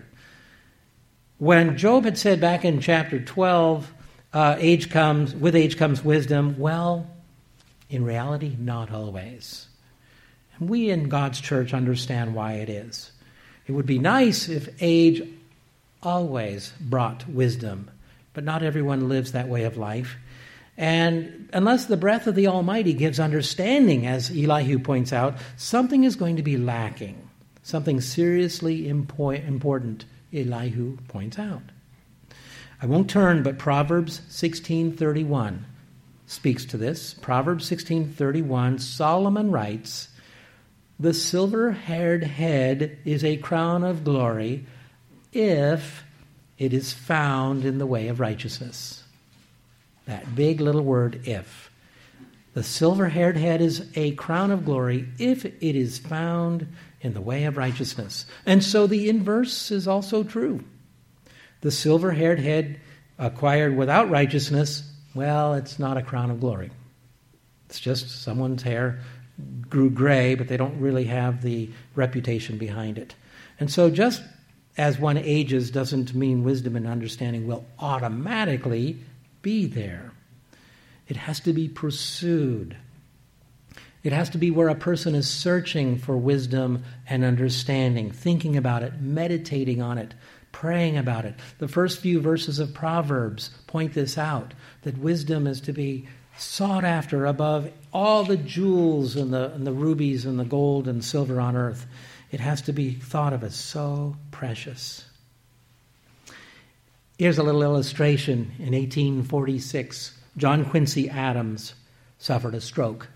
When Job had said back in chapter 12, with age comes wisdom, well, in reality, not always. And we in God's church understand why it is. It would be nice if age always brought wisdom, but not everyone lives that way of life. And unless the breath of the Almighty gives understanding, as Elihu points out, something is going to be lacking. Something seriously important, Elihu points out. I won't turn, but Proverbs 16:31 speaks to this. Proverbs 16:31, Solomon writes, "The silver-haired head is a crown of glory if it is found in the way of righteousness." That big little word, if. The silver-haired head is a crown of glory if it is found in the way of righteousness. And so the inverse is also true. The silver-haired head acquired without righteousness, well, it's not a crown of glory. It's just someone's hair grew gray, but they don't really have the reputation behind it. And so just as one ages doesn't mean wisdom and understanding will automatically be there. It has to be pursued. It has to be where a person is searching for wisdom and understanding, thinking about it, meditating on it, praying about it. The first few verses of Proverbs point this out, that wisdom is to be sought after above all the jewels and the rubies and the gold and silver on earth. It has to be thought of as so precious. Here's a little illustration. In 1846, John Quincy Adams suffered a stroke.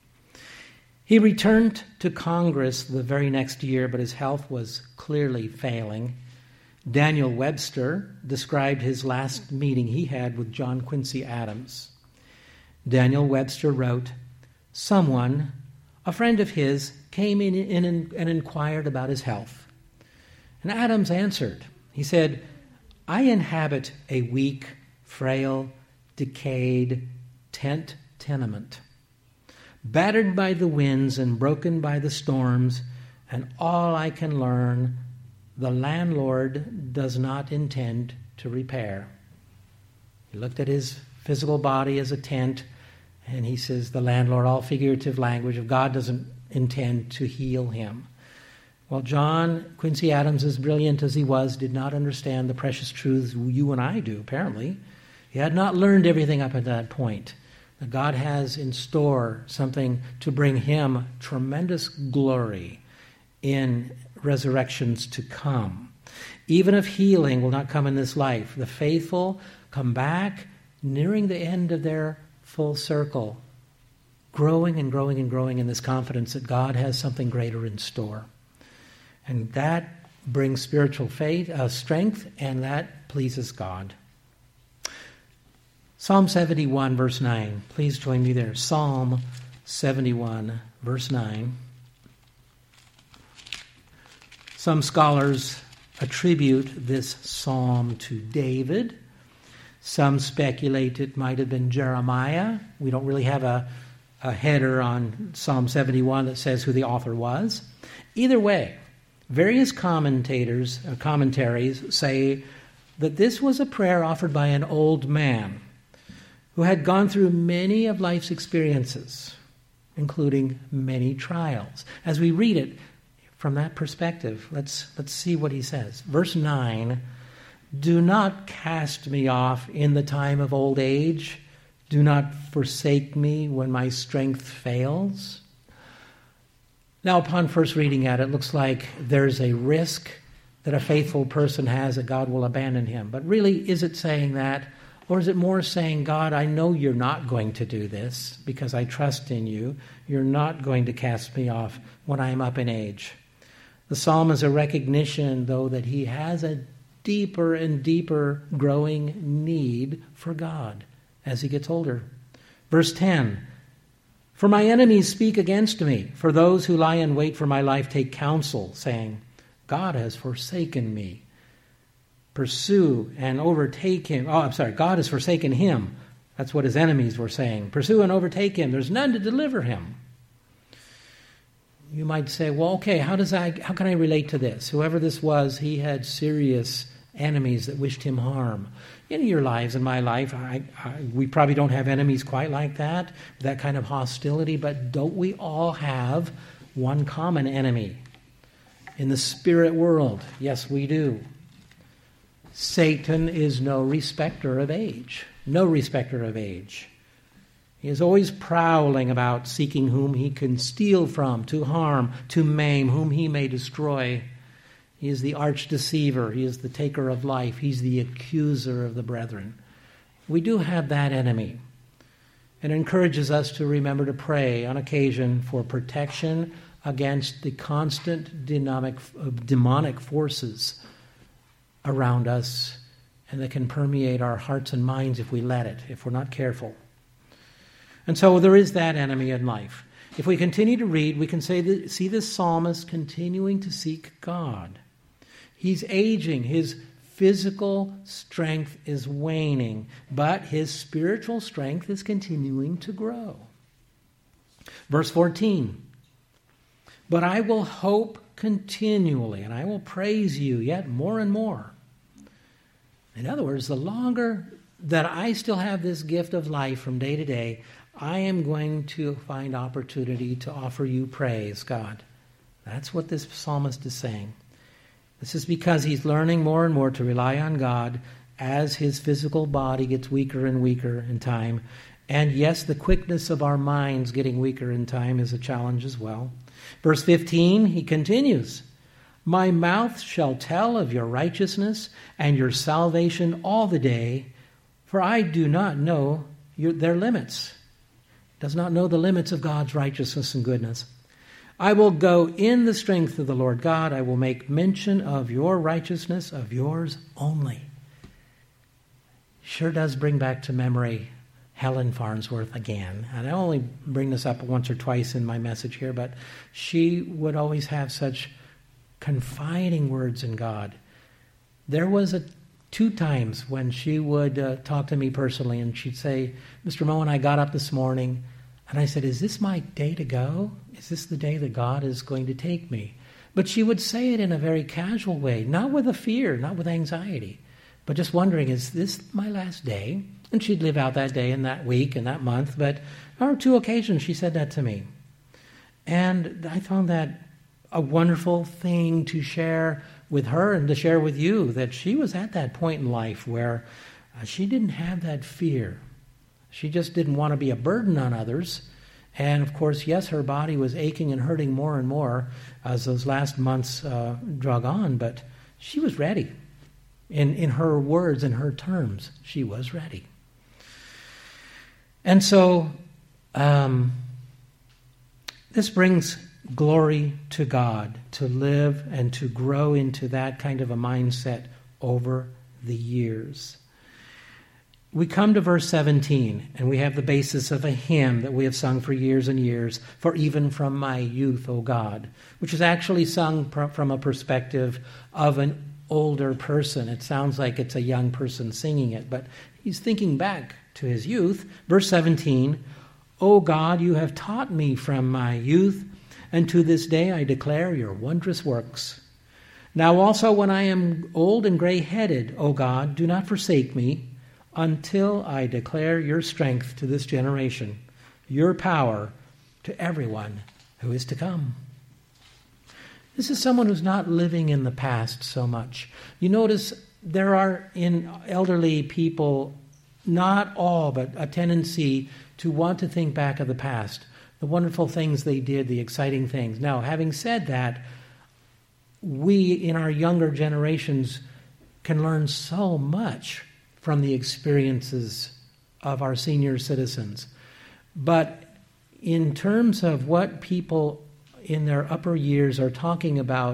He returned to Congress the very next year, but his health was clearly failing. Daniel Webster described his last meeting he had with John Quincy Adams. Daniel Webster wrote, "Someone, a friend of his, came in and inquired about his health. And Adams answered. He said, 'I inhabit a weak, frail, decayed tenement, battered by the winds and broken by the storms, and all I can learn, the landlord does not intend to repair.'" He looked at his physical body as a tent, and he says, the landlord, all figurative language of God, doesn't intend to heal him. Well, John Quincy Adams, as brilliant as he was, did not understand the precious truths you and I do, apparently. He had not learned everything up at that point. That God has in store something to bring him tremendous glory in resurrections to come. Even if healing will not come in this life, the faithful come back nearing the end of their full circle, growing and growing and growing in this confidence that God has something greater in store. And that brings spiritual faith, strength, and that pleases God. Psalm 71, verse 9. Please join me there. Psalm 71, verse 9. Some scholars attribute this psalm to David. Some speculate it might have been Jeremiah. We don't really have a header on Psalm 71 that says who the author was. Either way, various commentaries say that this was a prayer offered by an old man who had gone through many of life's experiences, including many trials. As we read it from that perspective, let's see what he says. Verse 9, "Do not cast me off in the time of old age. Do not forsake me when my strength fails." Now, upon first reading at it, it looks like there's a risk that a faithful person has that God will abandon him. But really, is it saying that? Or is it more saying, God, I know you're not going to do this because I trust in you. You're not going to cast me off when I'm up in age. The psalm is a recognition, though, that he has a deeper and deeper growing need for God as he gets older. Verse 10, "For my enemies speak against me, for those who lie in wait for my life take counsel, saying, God has forsaken me. Pursue and overtake him." God has forsaken him. That's what his enemies were saying. "Pursue and overtake him. There's none to deliver him." You might say, well, okay, how can I relate to this? Whoever this was, he had serious enemies that wished him harm. In your lives, in my life, we probably don't have enemies quite like that kind of hostility, but don't we all have one common enemy? In the spirit world, yes, we do. Satan is no respecter of age. No respecter of age. He is always prowling about, seeking whom he can steal from, to harm, to maim, whom he may destroy. He is the arch deceiver. He is the taker of life. He's the accuser of the brethren. We do have that enemy. It encourages us to remember to pray on occasion for protection against the constant demonic forces around us, and that can permeate our hearts and minds if we let it, if we're not careful. And so there is that enemy in life. If we continue to read, we can see this psalmist continuing to seek God. He's aging. His physical strength is waning, but his spiritual strength is continuing to grow. Verse 14, "But I will hope continually, and I will praise you yet more and more." In other words, the longer that I still have this gift of life from day to day, I am going to find opportunity to offer you praise, God. That's what this psalmist is saying. This is because he's learning more and more to rely on God as his physical body gets weaker and weaker in time. And yes, the quickness of our minds getting weaker in time is a challenge as well. Verse 15, he continues, "My mouth shall tell of your righteousness and your salvation all the day, for I do not know their limits." Does not know the limits of God's righteousness and goodness. "I will go in the strength of the Lord God. I will make mention of your righteousness, of yours only." Sure does bring back to memory Helen Farnsworth again. And I only bring this up once or twice in my message here, but she would always have such confiding words in God. There was two times when she would talk to me personally, and she'd say, "Mr. Moen, I got up this morning, and I said, is this my day to go? Is this the day that God is going to take me?" But she would say it in a very casual way, not with a fear, not with anxiety, but just wondering, is this my last day? And she'd live out that day and that week and that month, but on 2 occasions she said that to me. And I found that a wonderful thing to share with her and to share with you, that she was at that point in life where she didn't have that fear. She just didn't want to be a burden on others. And of course, yes, her body was aching and hurting more and more as those last months drug on, but she was ready. In her words, in her terms, she was ready. And so this brings glory to God, to live and to grow into that kind of a mindset over the years. We come to verse 17, and we have the basis of a hymn that we have sung for years and years, "For even from my youth, O God," which is actually sung from a perspective of an older person. It sounds like it's a young person singing it, but he's thinking back to his youth. Verse 17, "O God, you have taught me from my youth, and to this day I declare your wondrous works. Now also when I am old and gray-headed, O God, do not forsake me, until I declare your strength to this generation, your power to everyone who is to come." This is someone who's not living in the past so much. You notice there are in elderly people, not all, but a tendency to want to think back of the past, the wonderful things they did, the exciting things. Now, having said that, we in our younger generations can learn so much from the experiences of our senior citizens. But in terms of what people in their upper years are talking about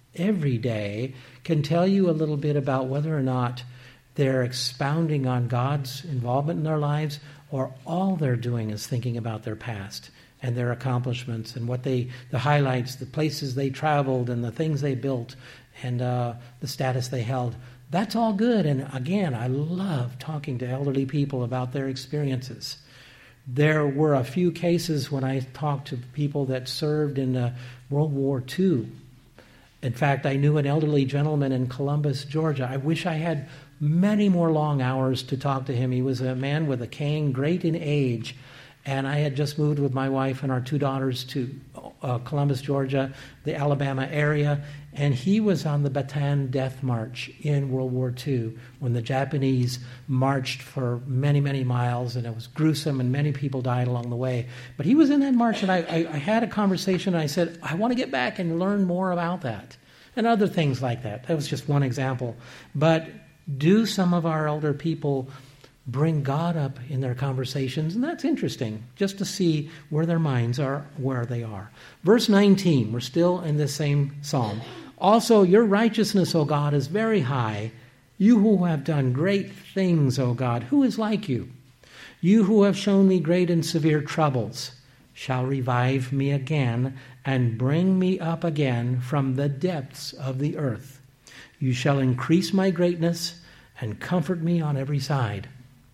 every day can tell you a little bit about whether or not they're expounding on God's involvement in their lives, or all they're doing is thinking about their past and their accomplishments and the highlights, the places they traveled and the things they built and the status they held. That's all good. And again, I love talking to elderly people about their experiences. There were a few cases when I talked to people that served in World War II. In fact, I knew an elderly gentleman in Columbus, Georgia. I wish I had many more long hours to talk to him. He was a man with a cane, great in age, and I had just moved with my wife and our 2 daughters to Columbus, Georgia, the Alabama area, and he was on the Bataan Death March in World War II when the Japanese marched for many, many miles, and it was gruesome, and many people died along the way. But he was in that march, and I had a conversation, and I said, I want to get back and learn more about that, and other things like that. That was just one example. But do some of our elder people bring God up in their conversations? And that's interesting, just to see where their minds are, where they are. Verse 19, we're still in this same psalm. Also, your righteousness, O God, is very high. You who have done great things, O God, who is like you? You who have shown me great and severe troubles shall revive me again and bring me up again from the depths of the earth. You shall increase my greatness and comfort me on every side.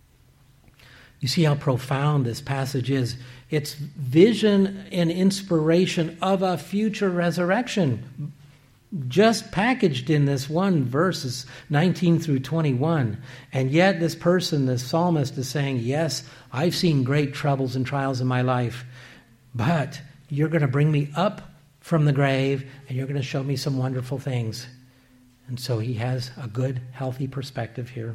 You see how profound this passage is. It's vision and inspiration of a future resurrection, just packaged in this one verses 19 through 21. And yet this person, this psalmist, is saying, yes, I've seen great troubles and trials in my life, but you're going to bring me up from the grave and you're going to show me some wonderful things. And so he has a good, healthy perspective here.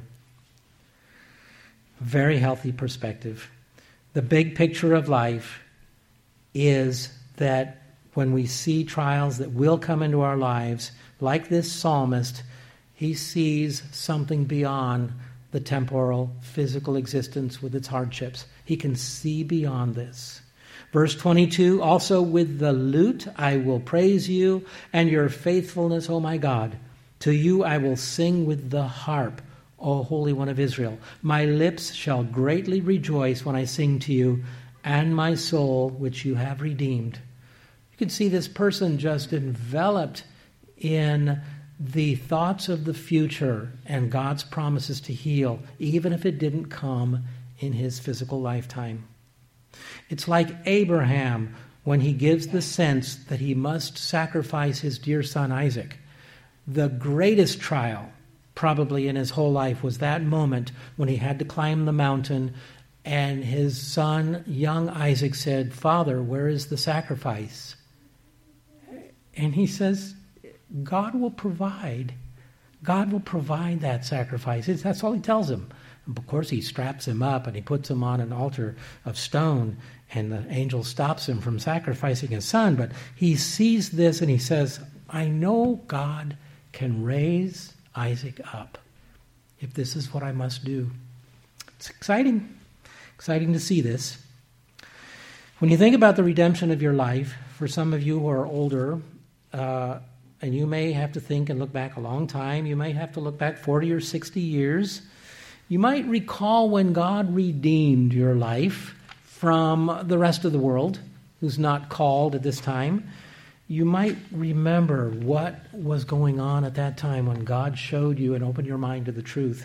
Very healthy perspective. The big picture of life is that when we see trials that will come into our lives, like this psalmist, he sees something beyond the temporal, physical existence with its hardships. He can see beyond this. Verse 22, also with the lute I will praise you and your faithfulness, O my God. To you I will sing with the harp, O Holy One of Israel. My lips shall greatly rejoice when I sing to you, and my soul, which you have redeemed. You can see this person just enveloped in the thoughts of the future and God's promises to heal, even if it didn't come in his physical lifetime. It's like Abraham when he gives the sense that he must sacrifice his dear son Isaac. The greatest trial probably in his whole life was that moment when he had to climb the mountain and his son, young Isaac, said, Father, where is the sacrifice? And he says, God will provide. God will provide that sacrifice. That's all he tells him. And of course, he straps him up and he puts him on an altar of stone, and the angel stops him from sacrificing his son. But he sees this and he says, I know God can raise Isaac up if this is what I must do. It's exciting to see this. When you think about the redemption of your life, for some of you who are older, and you may have to think and look back a long time, you may have to look back 40 or 60 years, you might recall when God redeemed your life from the rest of the world who's not called at this time. You might remember what was going on at that time when God showed you and opened your mind to the truth.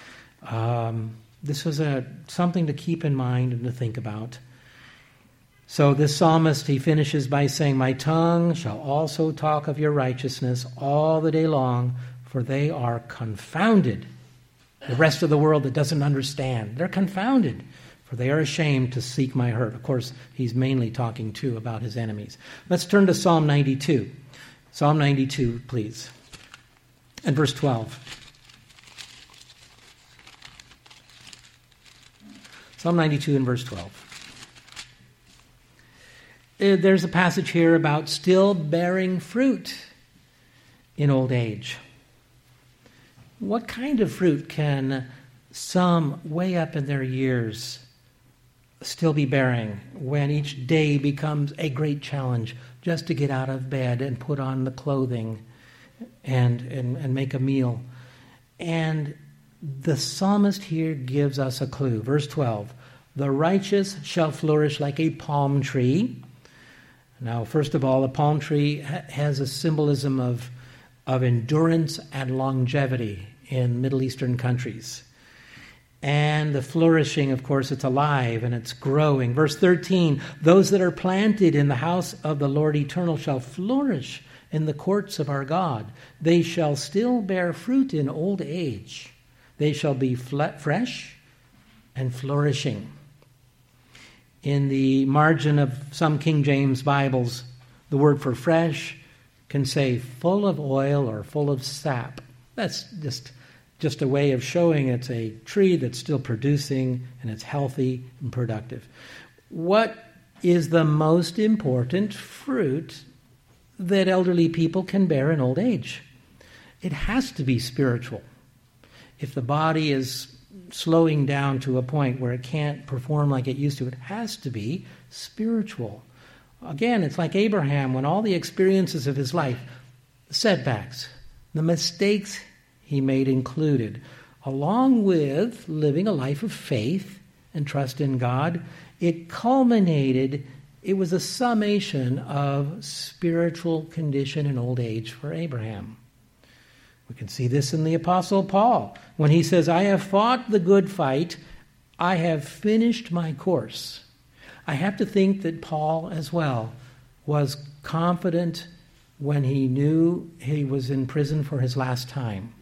This was something to keep in mind and to think about. So this psalmist, he finishes by saying, my tongue shall also talk of your righteousness all the day long, for they are confounded. The rest of the world that doesn't understand, they're confounded, for they are ashamed to seek my hurt. Of course, he's mainly talking, too, about his enemies. Let's turn to Psalm 92. Psalm 92, please. And verse 12. Psalm 92 and verse 12. There's a passage here about still bearing fruit in old age. What kind of fruit can some way up in their years still be bearing when each day becomes a great challenge just to get out of bed and put on the clothing and make a meal. And the psalmist here gives us a clue. Verse 12, the righteous shall flourish like a palm tree. Now, first of all, a palm tree has a symbolism of endurance and longevity in Middle Eastern countries. And the flourishing, of course, it's alive and it's growing. Verse 13, those that are planted in the house of the Lord eternal shall flourish in the courts of our God. They shall still bear fruit in old age. They shall be fresh and flourishing. In the margin of some King James Bibles, the word for fresh can say full of oil or full of sap. That's just a way of showing it's a tree that's still producing and it's healthy and productive. What is the most important fruit that elderly people can bear in old age? It has to be spiritual. If the body is slowing down to a point where it can't perform like it used to, it has to be spiritual. Again, it's like Abraham, when all the experiences of his life, the setbacks, the mistakes he made included, along with living a life of faith and trust in God, it culminated, it was a summation of spiritual condition in old age for Abraham. We can see this in the Apostle Paul, when he says, I have fought the good fight, I have finished my course. I have to think that Paul as well was confident when he knew he was in prison for his last time.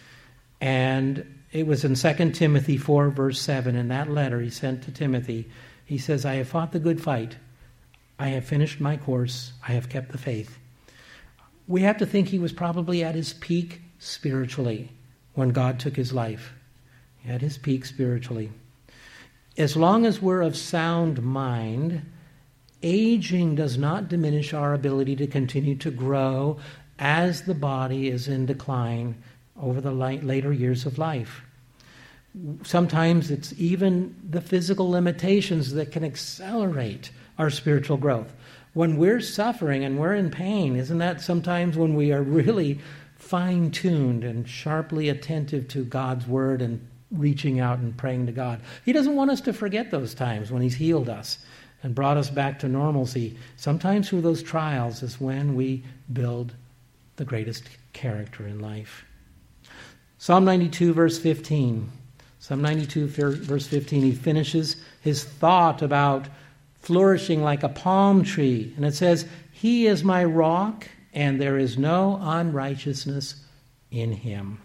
And it was in 2 Timothy 4, verse 7, in that letter he sent to Timothy, he says, I have fought the good fight, I have finished my course, I have kept the faith. We have to think he was probably at his peak spiritually when God took his life. At his peak spiritually. As long as we're of sound mind, aging does not diminish our ability to continue to grow as the body is in decline over the later years of life. Sometimes it's even the physical limitations that can accelerate our spiritual growth. When we're suffering and we're in pain, isn't that sometimes when we are really fine-tuned and sharply attentive to God's word and reaching out and praying to God? He doesn't want us to forget those times when he's healed us and brought us back to normalcy. Sometimes through those trials is when we build the greatest character in life. Psalm 92, verse 15. Psalm 92, verse 15, he finishes his thought about flourishing like a palm tree. And it says, he is my rock, and there is no unrighteousness in him.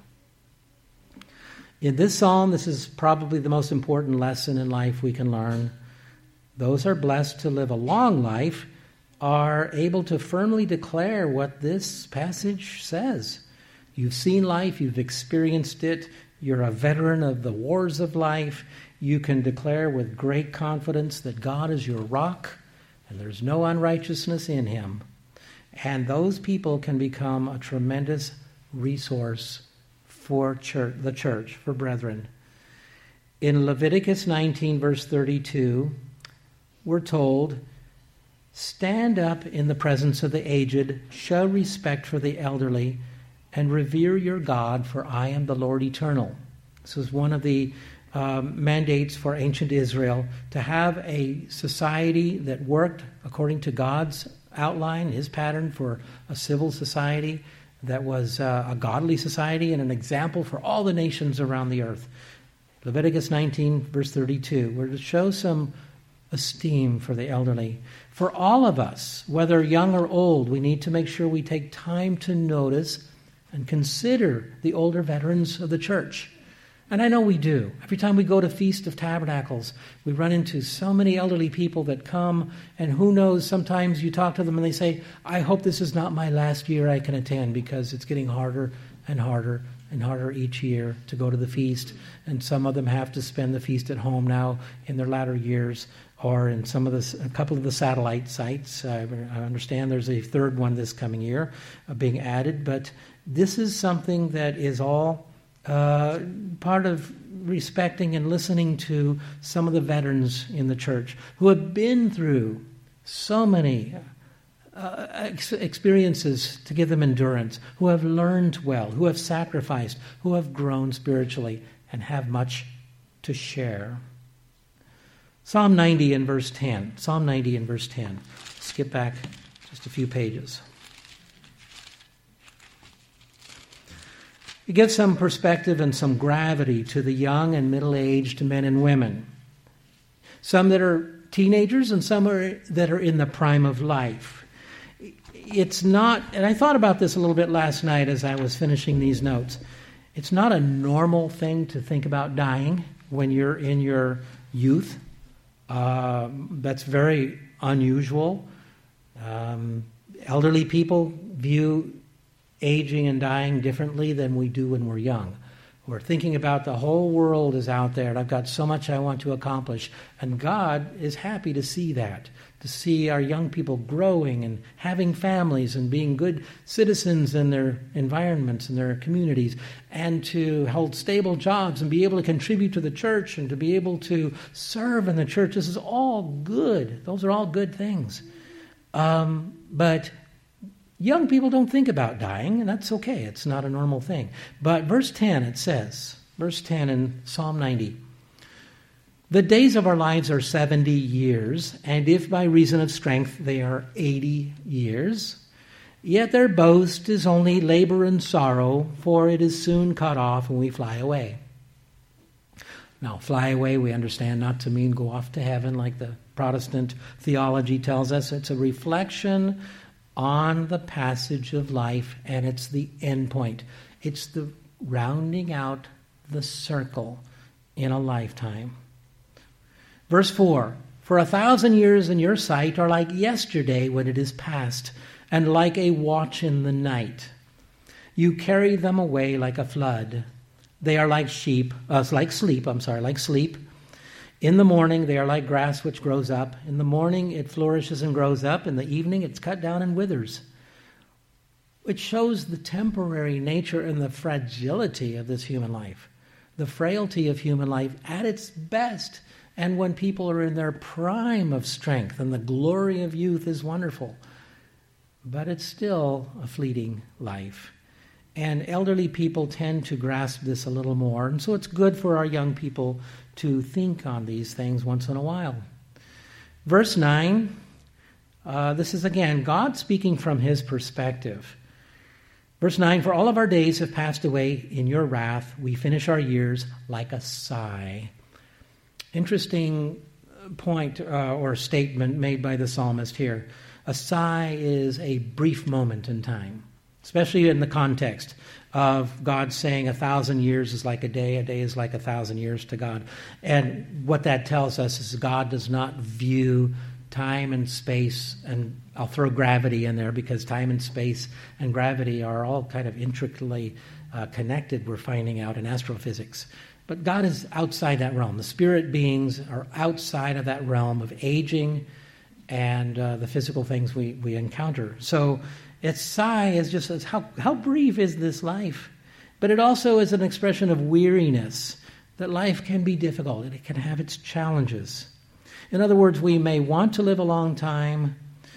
In this psalm, this is probably the most important lesson in life we can learn. Those are blessed to live a long life are able to firmly declare what this passage says. You've seen life, you've experienced it, you're a veteran of the wars of life. You can declare with great confidence that God is your rock and there's no unrighteousness in him. And those people can become a tremendous resource for the church, for brethren. In Leviticus 19, verse 32, we're told, stand up in the presence of the aged, show respect for the elderly, and revere your God, for I am the Lord eternal. This was one of the mandates for ancient Israel, to have a society that worked according to God's outline, his pattern for a civil society that was a godly society and an example for all the nations around the earth. Leviticus 19, verse 32, we're to show some esteem for the elderly. For all of us, whether young or old, we need to make sure we take time to notice and consider the older veterans of the church. And I know we do. Every time we go to Feast of Tabernacles, we run into so many elderly people that come, and who knows, sometimes you talk to them and they say, I hope this is not my last year I can attend, because it's getting harder and harder and harder each year to go to the feast. And some of them have to spend the feast at home now in their latter years, or in a couple of the satellite sites. I understand there's a third one this coming year being added, but this is something that is all part of respecting and listening to some of the veterans in the church who have been through so many experiences to give them endurance, who have learned well, who have sacrificed, who have grown spiritually, and have much to share. Psalm 90 and verse 10. Psalm 90 and verse 10. Skip back just a few pages. It gives some perspective and some gravity to the young and middle-aged men and women. Some that are teenagers and some that are in the prime of life. It's not, and I thought about this a little bit last night as I was finishing these notes. It's not a normal thing to think about dying when you're in your youth. That's very unusual. Elderly people view aging and dying differently than we do when we're young. We're thinking about the whole world is out there and I've got so much I want to accomplish. And God is happy to see that, to see our young people growing and having families and being good citizens in their environments and their communities, and to hold stable jobs and be able to contribute to the church and to be able to serve in the church. This is all good. Those are all good things. But young people don't think about dying, and that's okay. It's not a normal thing. But verse 10, it says, verse 10 in Psalm 90, "The days of our lives are 70 years, and if by reason of strength they are 80 years, yet their boast is only labor and sorrow, for it is soon cut off and we fly away." Now, fly away, we understand not to mean go off to heaven like the Protestant theology tells us. It's a reflection on the passage of life, and it's the end point. It's the rounding out the circle in a lifetime. Verse 4, "For 1,000 years in your sight are like yesterday when it is past, and like a watch in the night. You carry them away like a flood. They are like sleep. In the morning they are like grass which grows up. In the morning it flourishes and grows up. In the evening it's cut down and withers." It shows the temporary nature and the fragility of this human life, the frailty of human life at its best. And when people are in their prime of strength and the glory of youth is wonderful, but it's still a fleeting life. And elderly people tend to grasp this a little more, and so it's good for our young people to think on these things once in a while. Verse 9, this is again God speaking from his perspective. Verse 9, "For all of our days have passed away in your wrath. We finish our years like a sigh." Interesting point or statement made by the psalmist here. A sigh is a brief moment in time, especially in the context of God saying 1,000 years is like a day is like 1,000 years to God. And what that tells us is God does not view time and space, and I'll throw gravity in there because time and space and gravity are all kind of intricately connected, we're finding out in astrophysics. But God is outside that realm. The spirit beings are outside of that realm of aging and the physical things we encounter. So its sigh is just as how brief is this life? But it also is an expression of weariness, that life can be difficult and it can have its challenges. In other words, we may want to live a long time,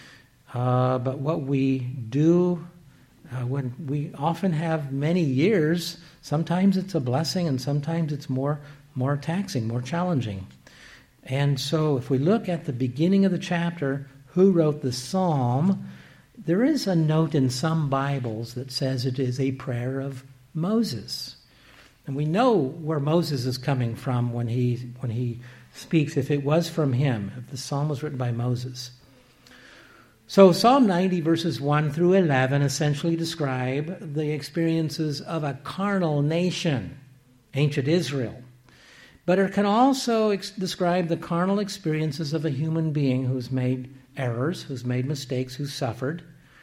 but what we do when we often have many years, sometimes it's a blessing and sometimes it's more taxing, more challenging. And so if we look at the beginning of the chapter, who wrote the psalm, there is a note in some Bibles that says it is a prayer of Moses. And we know where Moses is coming from when he speaks, if it was from him, if the psalm was written by Moses. So Psalm 90 verses 1 through 11 essentially describe the experiences of a carnal nation, ancient Israel. But it can also describe the carnal experiences of a human being who's made errors, who's made mistakes, who's suffered.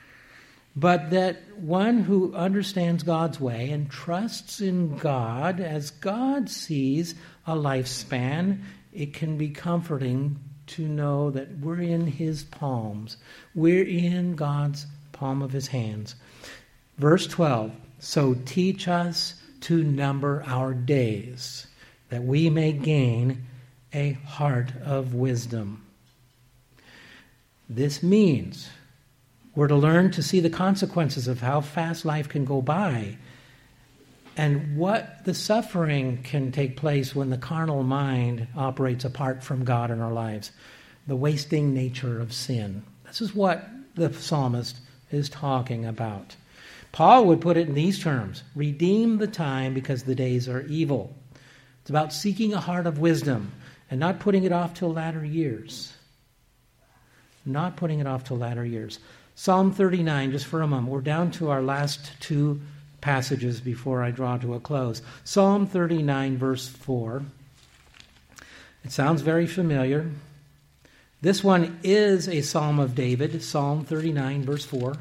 But that one who understands God's way and trusts in God as God sees a lifespan, it can be comforting to know that we're in his palms. We're in God's palm of his hands. Verse 12, "So teach us to number our days, that we may gain a heart of wisdom." This means We're to learn to see the consequences of how fast life can go by and what the suffering can take place when the carnal mind operates apart from God in our lives. The wasting nature of sin. This is what the psalmist is talking about. Paul would put it in these terms: redeem the time because the days are evil. It's about seeking a heart of wisdom and not putting it off till latter years. Not putting it off till latter years. Psalm 39, just for a moment. We're down to our last two passages before I draw to a close. Psalm 39, verse 4. It sounds very familiar. This one is a Psalm of David, Psalm 39, verse 4.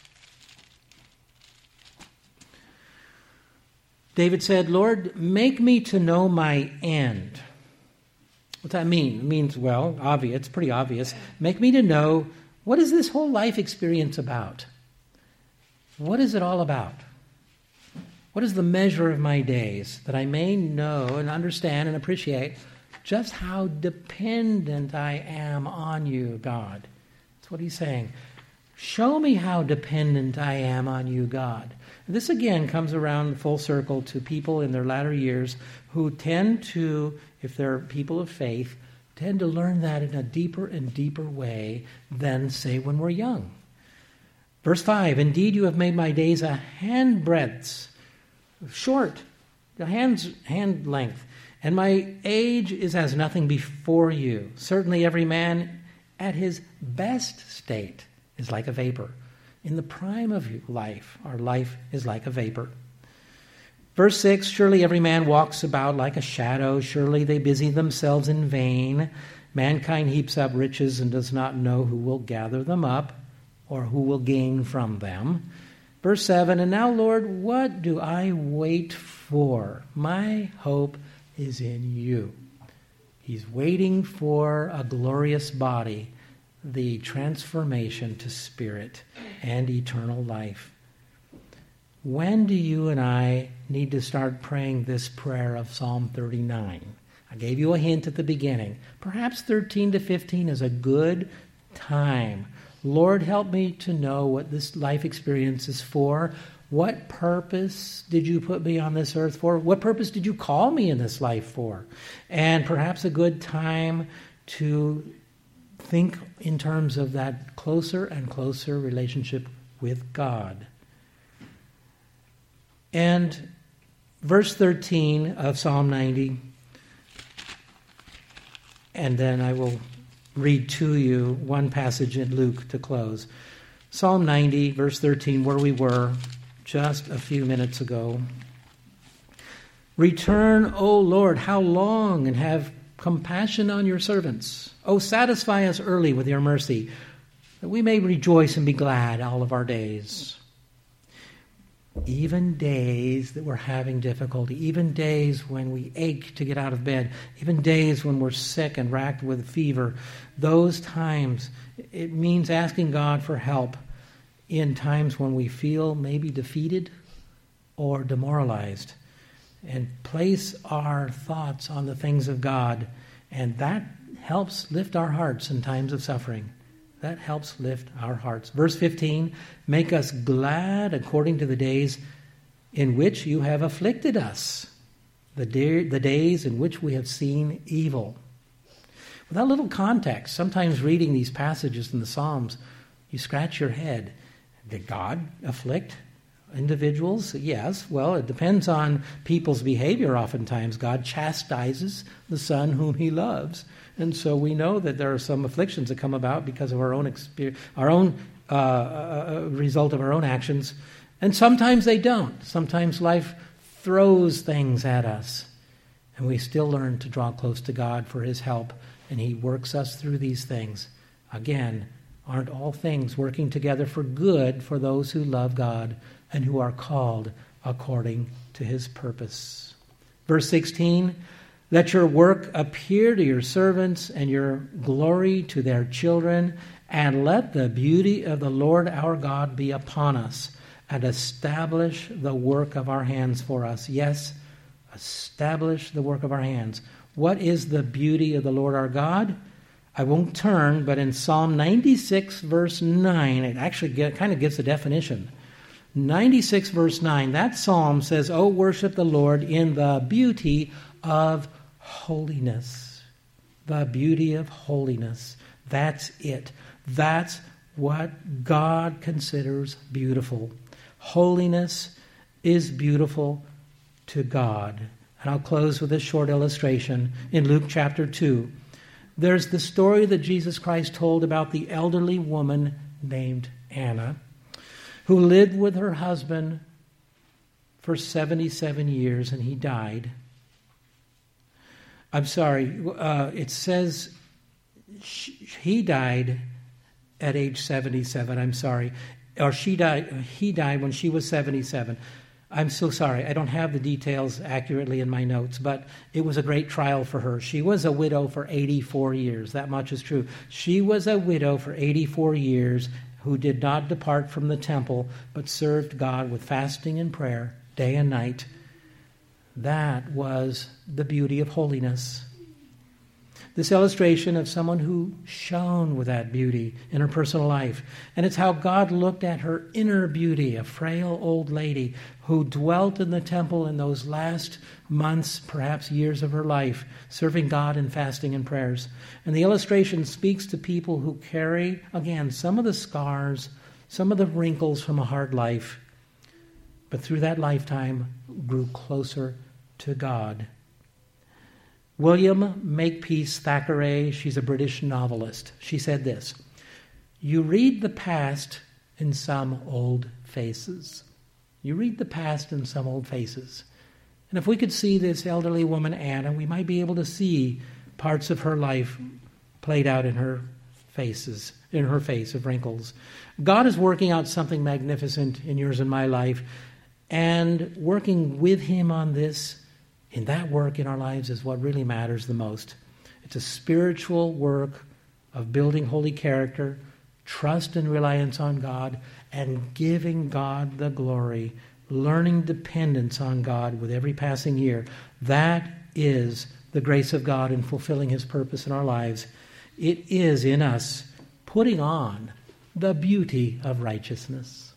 David said, Lord, make me to know my end. What's that mean? It means, well, obvious. It's pretty obvious. Make me to know, what is this whole life experience about? What is it all about? What is the measure of my days, that I may know and understand and appreciate just how dependent I am on you, God? That's what he's saying. Show me how dependent I am on you, God. This again comes around full circle to people in their latter years who tend to, if they're people of faith, tend to learn that in a deeper and deeper way than, say, when we're young. Verse 5, indeed you have made my days a handbreadth, short, a hand length, and my age is as nothing before you. Certainly every man at his best state is like a vapor. In the prime of life, our life is like a vapor. Verse 6, surely every man walks about like a shadow. Surely they busy themselves in vain. Mankind heaps up riches and does not know who will gather them up or who will gain from them. Verse 7, and now, Lord, what do I wait for? My hope is in you. He's waiting for a glorious body, the transformation to spirit and eternal life. When do you and I need to start praying this prayer of Psalm 39? I gave you a hint at the beginning. Perhaps 13 to 15 is a good time. Lord, help me to know what this life experience is for. What purpose did you put me on this earth for? What purpose did you call me in this life for? And perhaps a good time to think in terms of that closer and closer relationship with God. And verse 13 of Psalm 90, and then I will read to you one passage in Luke to close. Psalm 90, verse 13, where we were just a few minutes ago. Return, O Lord, how long, and have compassion on your servants. O satisfy us early with your mercy, that we may rejoice and be glad all of our days. Even days that we're having difficulty, even days when we ache to get out of bed, even days when we're sick and racked with fever, those times, it means asking God for help in times when we feel maybe defeated or demoralized, and place our thoughts on the things of God, and that helps lift our hearts in times of suffering. That helps lift our hearts. Verse 15, make us glad according to the days in which you have afflicted us, the days in which we have seen evil. With that little context, sometimes reading these passages in the Psalms, you scratch your head. Did God afflict individuals? Yes. Well, it depends on people's behavior oftentimes. God chastises the son whom he loves. And so we know that there are some afflictions that come about because of our own experience, our own result of our own actions. And sometimes they don't. Sometimes life throws things at us. And we still learn to draw close to God for his help. And he works us through these things. Again, aren't all things working together for good for those who love God and who are called according to his purpose? Verse 16, let your work appear to your servants and your glory to their children, and let the beauty of the Lord our God be upon us, and establish the work of our hands for us. Yes, establish the work of our hands. What is the beauty of the Lord our God? I won't turn, but in Psalm 96, verse 9, it actually kind of gives the definition. 96, verse 9, that psalm says, "Oh, worship the Lord in the beauty of holiness." The beauty of holiness. That's it. That's what God considers beautiful. Holiness is beautiful to God. And I'll close with a short illustration in Luke chapter 2. There's the story that Jesus Christ told about the elderly woman named Anna, who lived with her husband for 77 years, and he died. I'm sorry, it says he died at age 77, I'm sorry. Or he died when she was 77. I'm so sorry, I don't have the details accurately in my notes, but it was a great trial for her. She was a widow for 84 years, that much is true. She was a widow for 84 years who did not depart from the temple, but served God with fasting and prayer day and night. That was the beauty of holiness. This illustration of someone who shone with that beauty in her personal life. And it's how God looked at her inner beauty, a frail old lady who dwelt in the temple in those last months, perhaps years of her life, serving God in fasting and prayers. And the illustration speaks to people who carry, again, some of the scars, some of the wrinkles from a hard life, but through that lifetime grew closer to God. William Makepeace Thackeray, she's a British novelist. She said this, "You read the past in some old faces." You read the past in some old faces. And if we could see this elderly woman, Anna, we might be able to see parts of her life played out in her faces, in her face of wrinkles. God is working out something magnificent in yours and my life, and working with Him on this. In that work in our lives is what really matters the most. It's a spiritual work of building holy character, trust and reliance on God, and giving God the glory, learning dependence on God with every passing year. That is the grace of God in fulfilling His purpose in our lives. It is in us putting on the beauty of righteousness.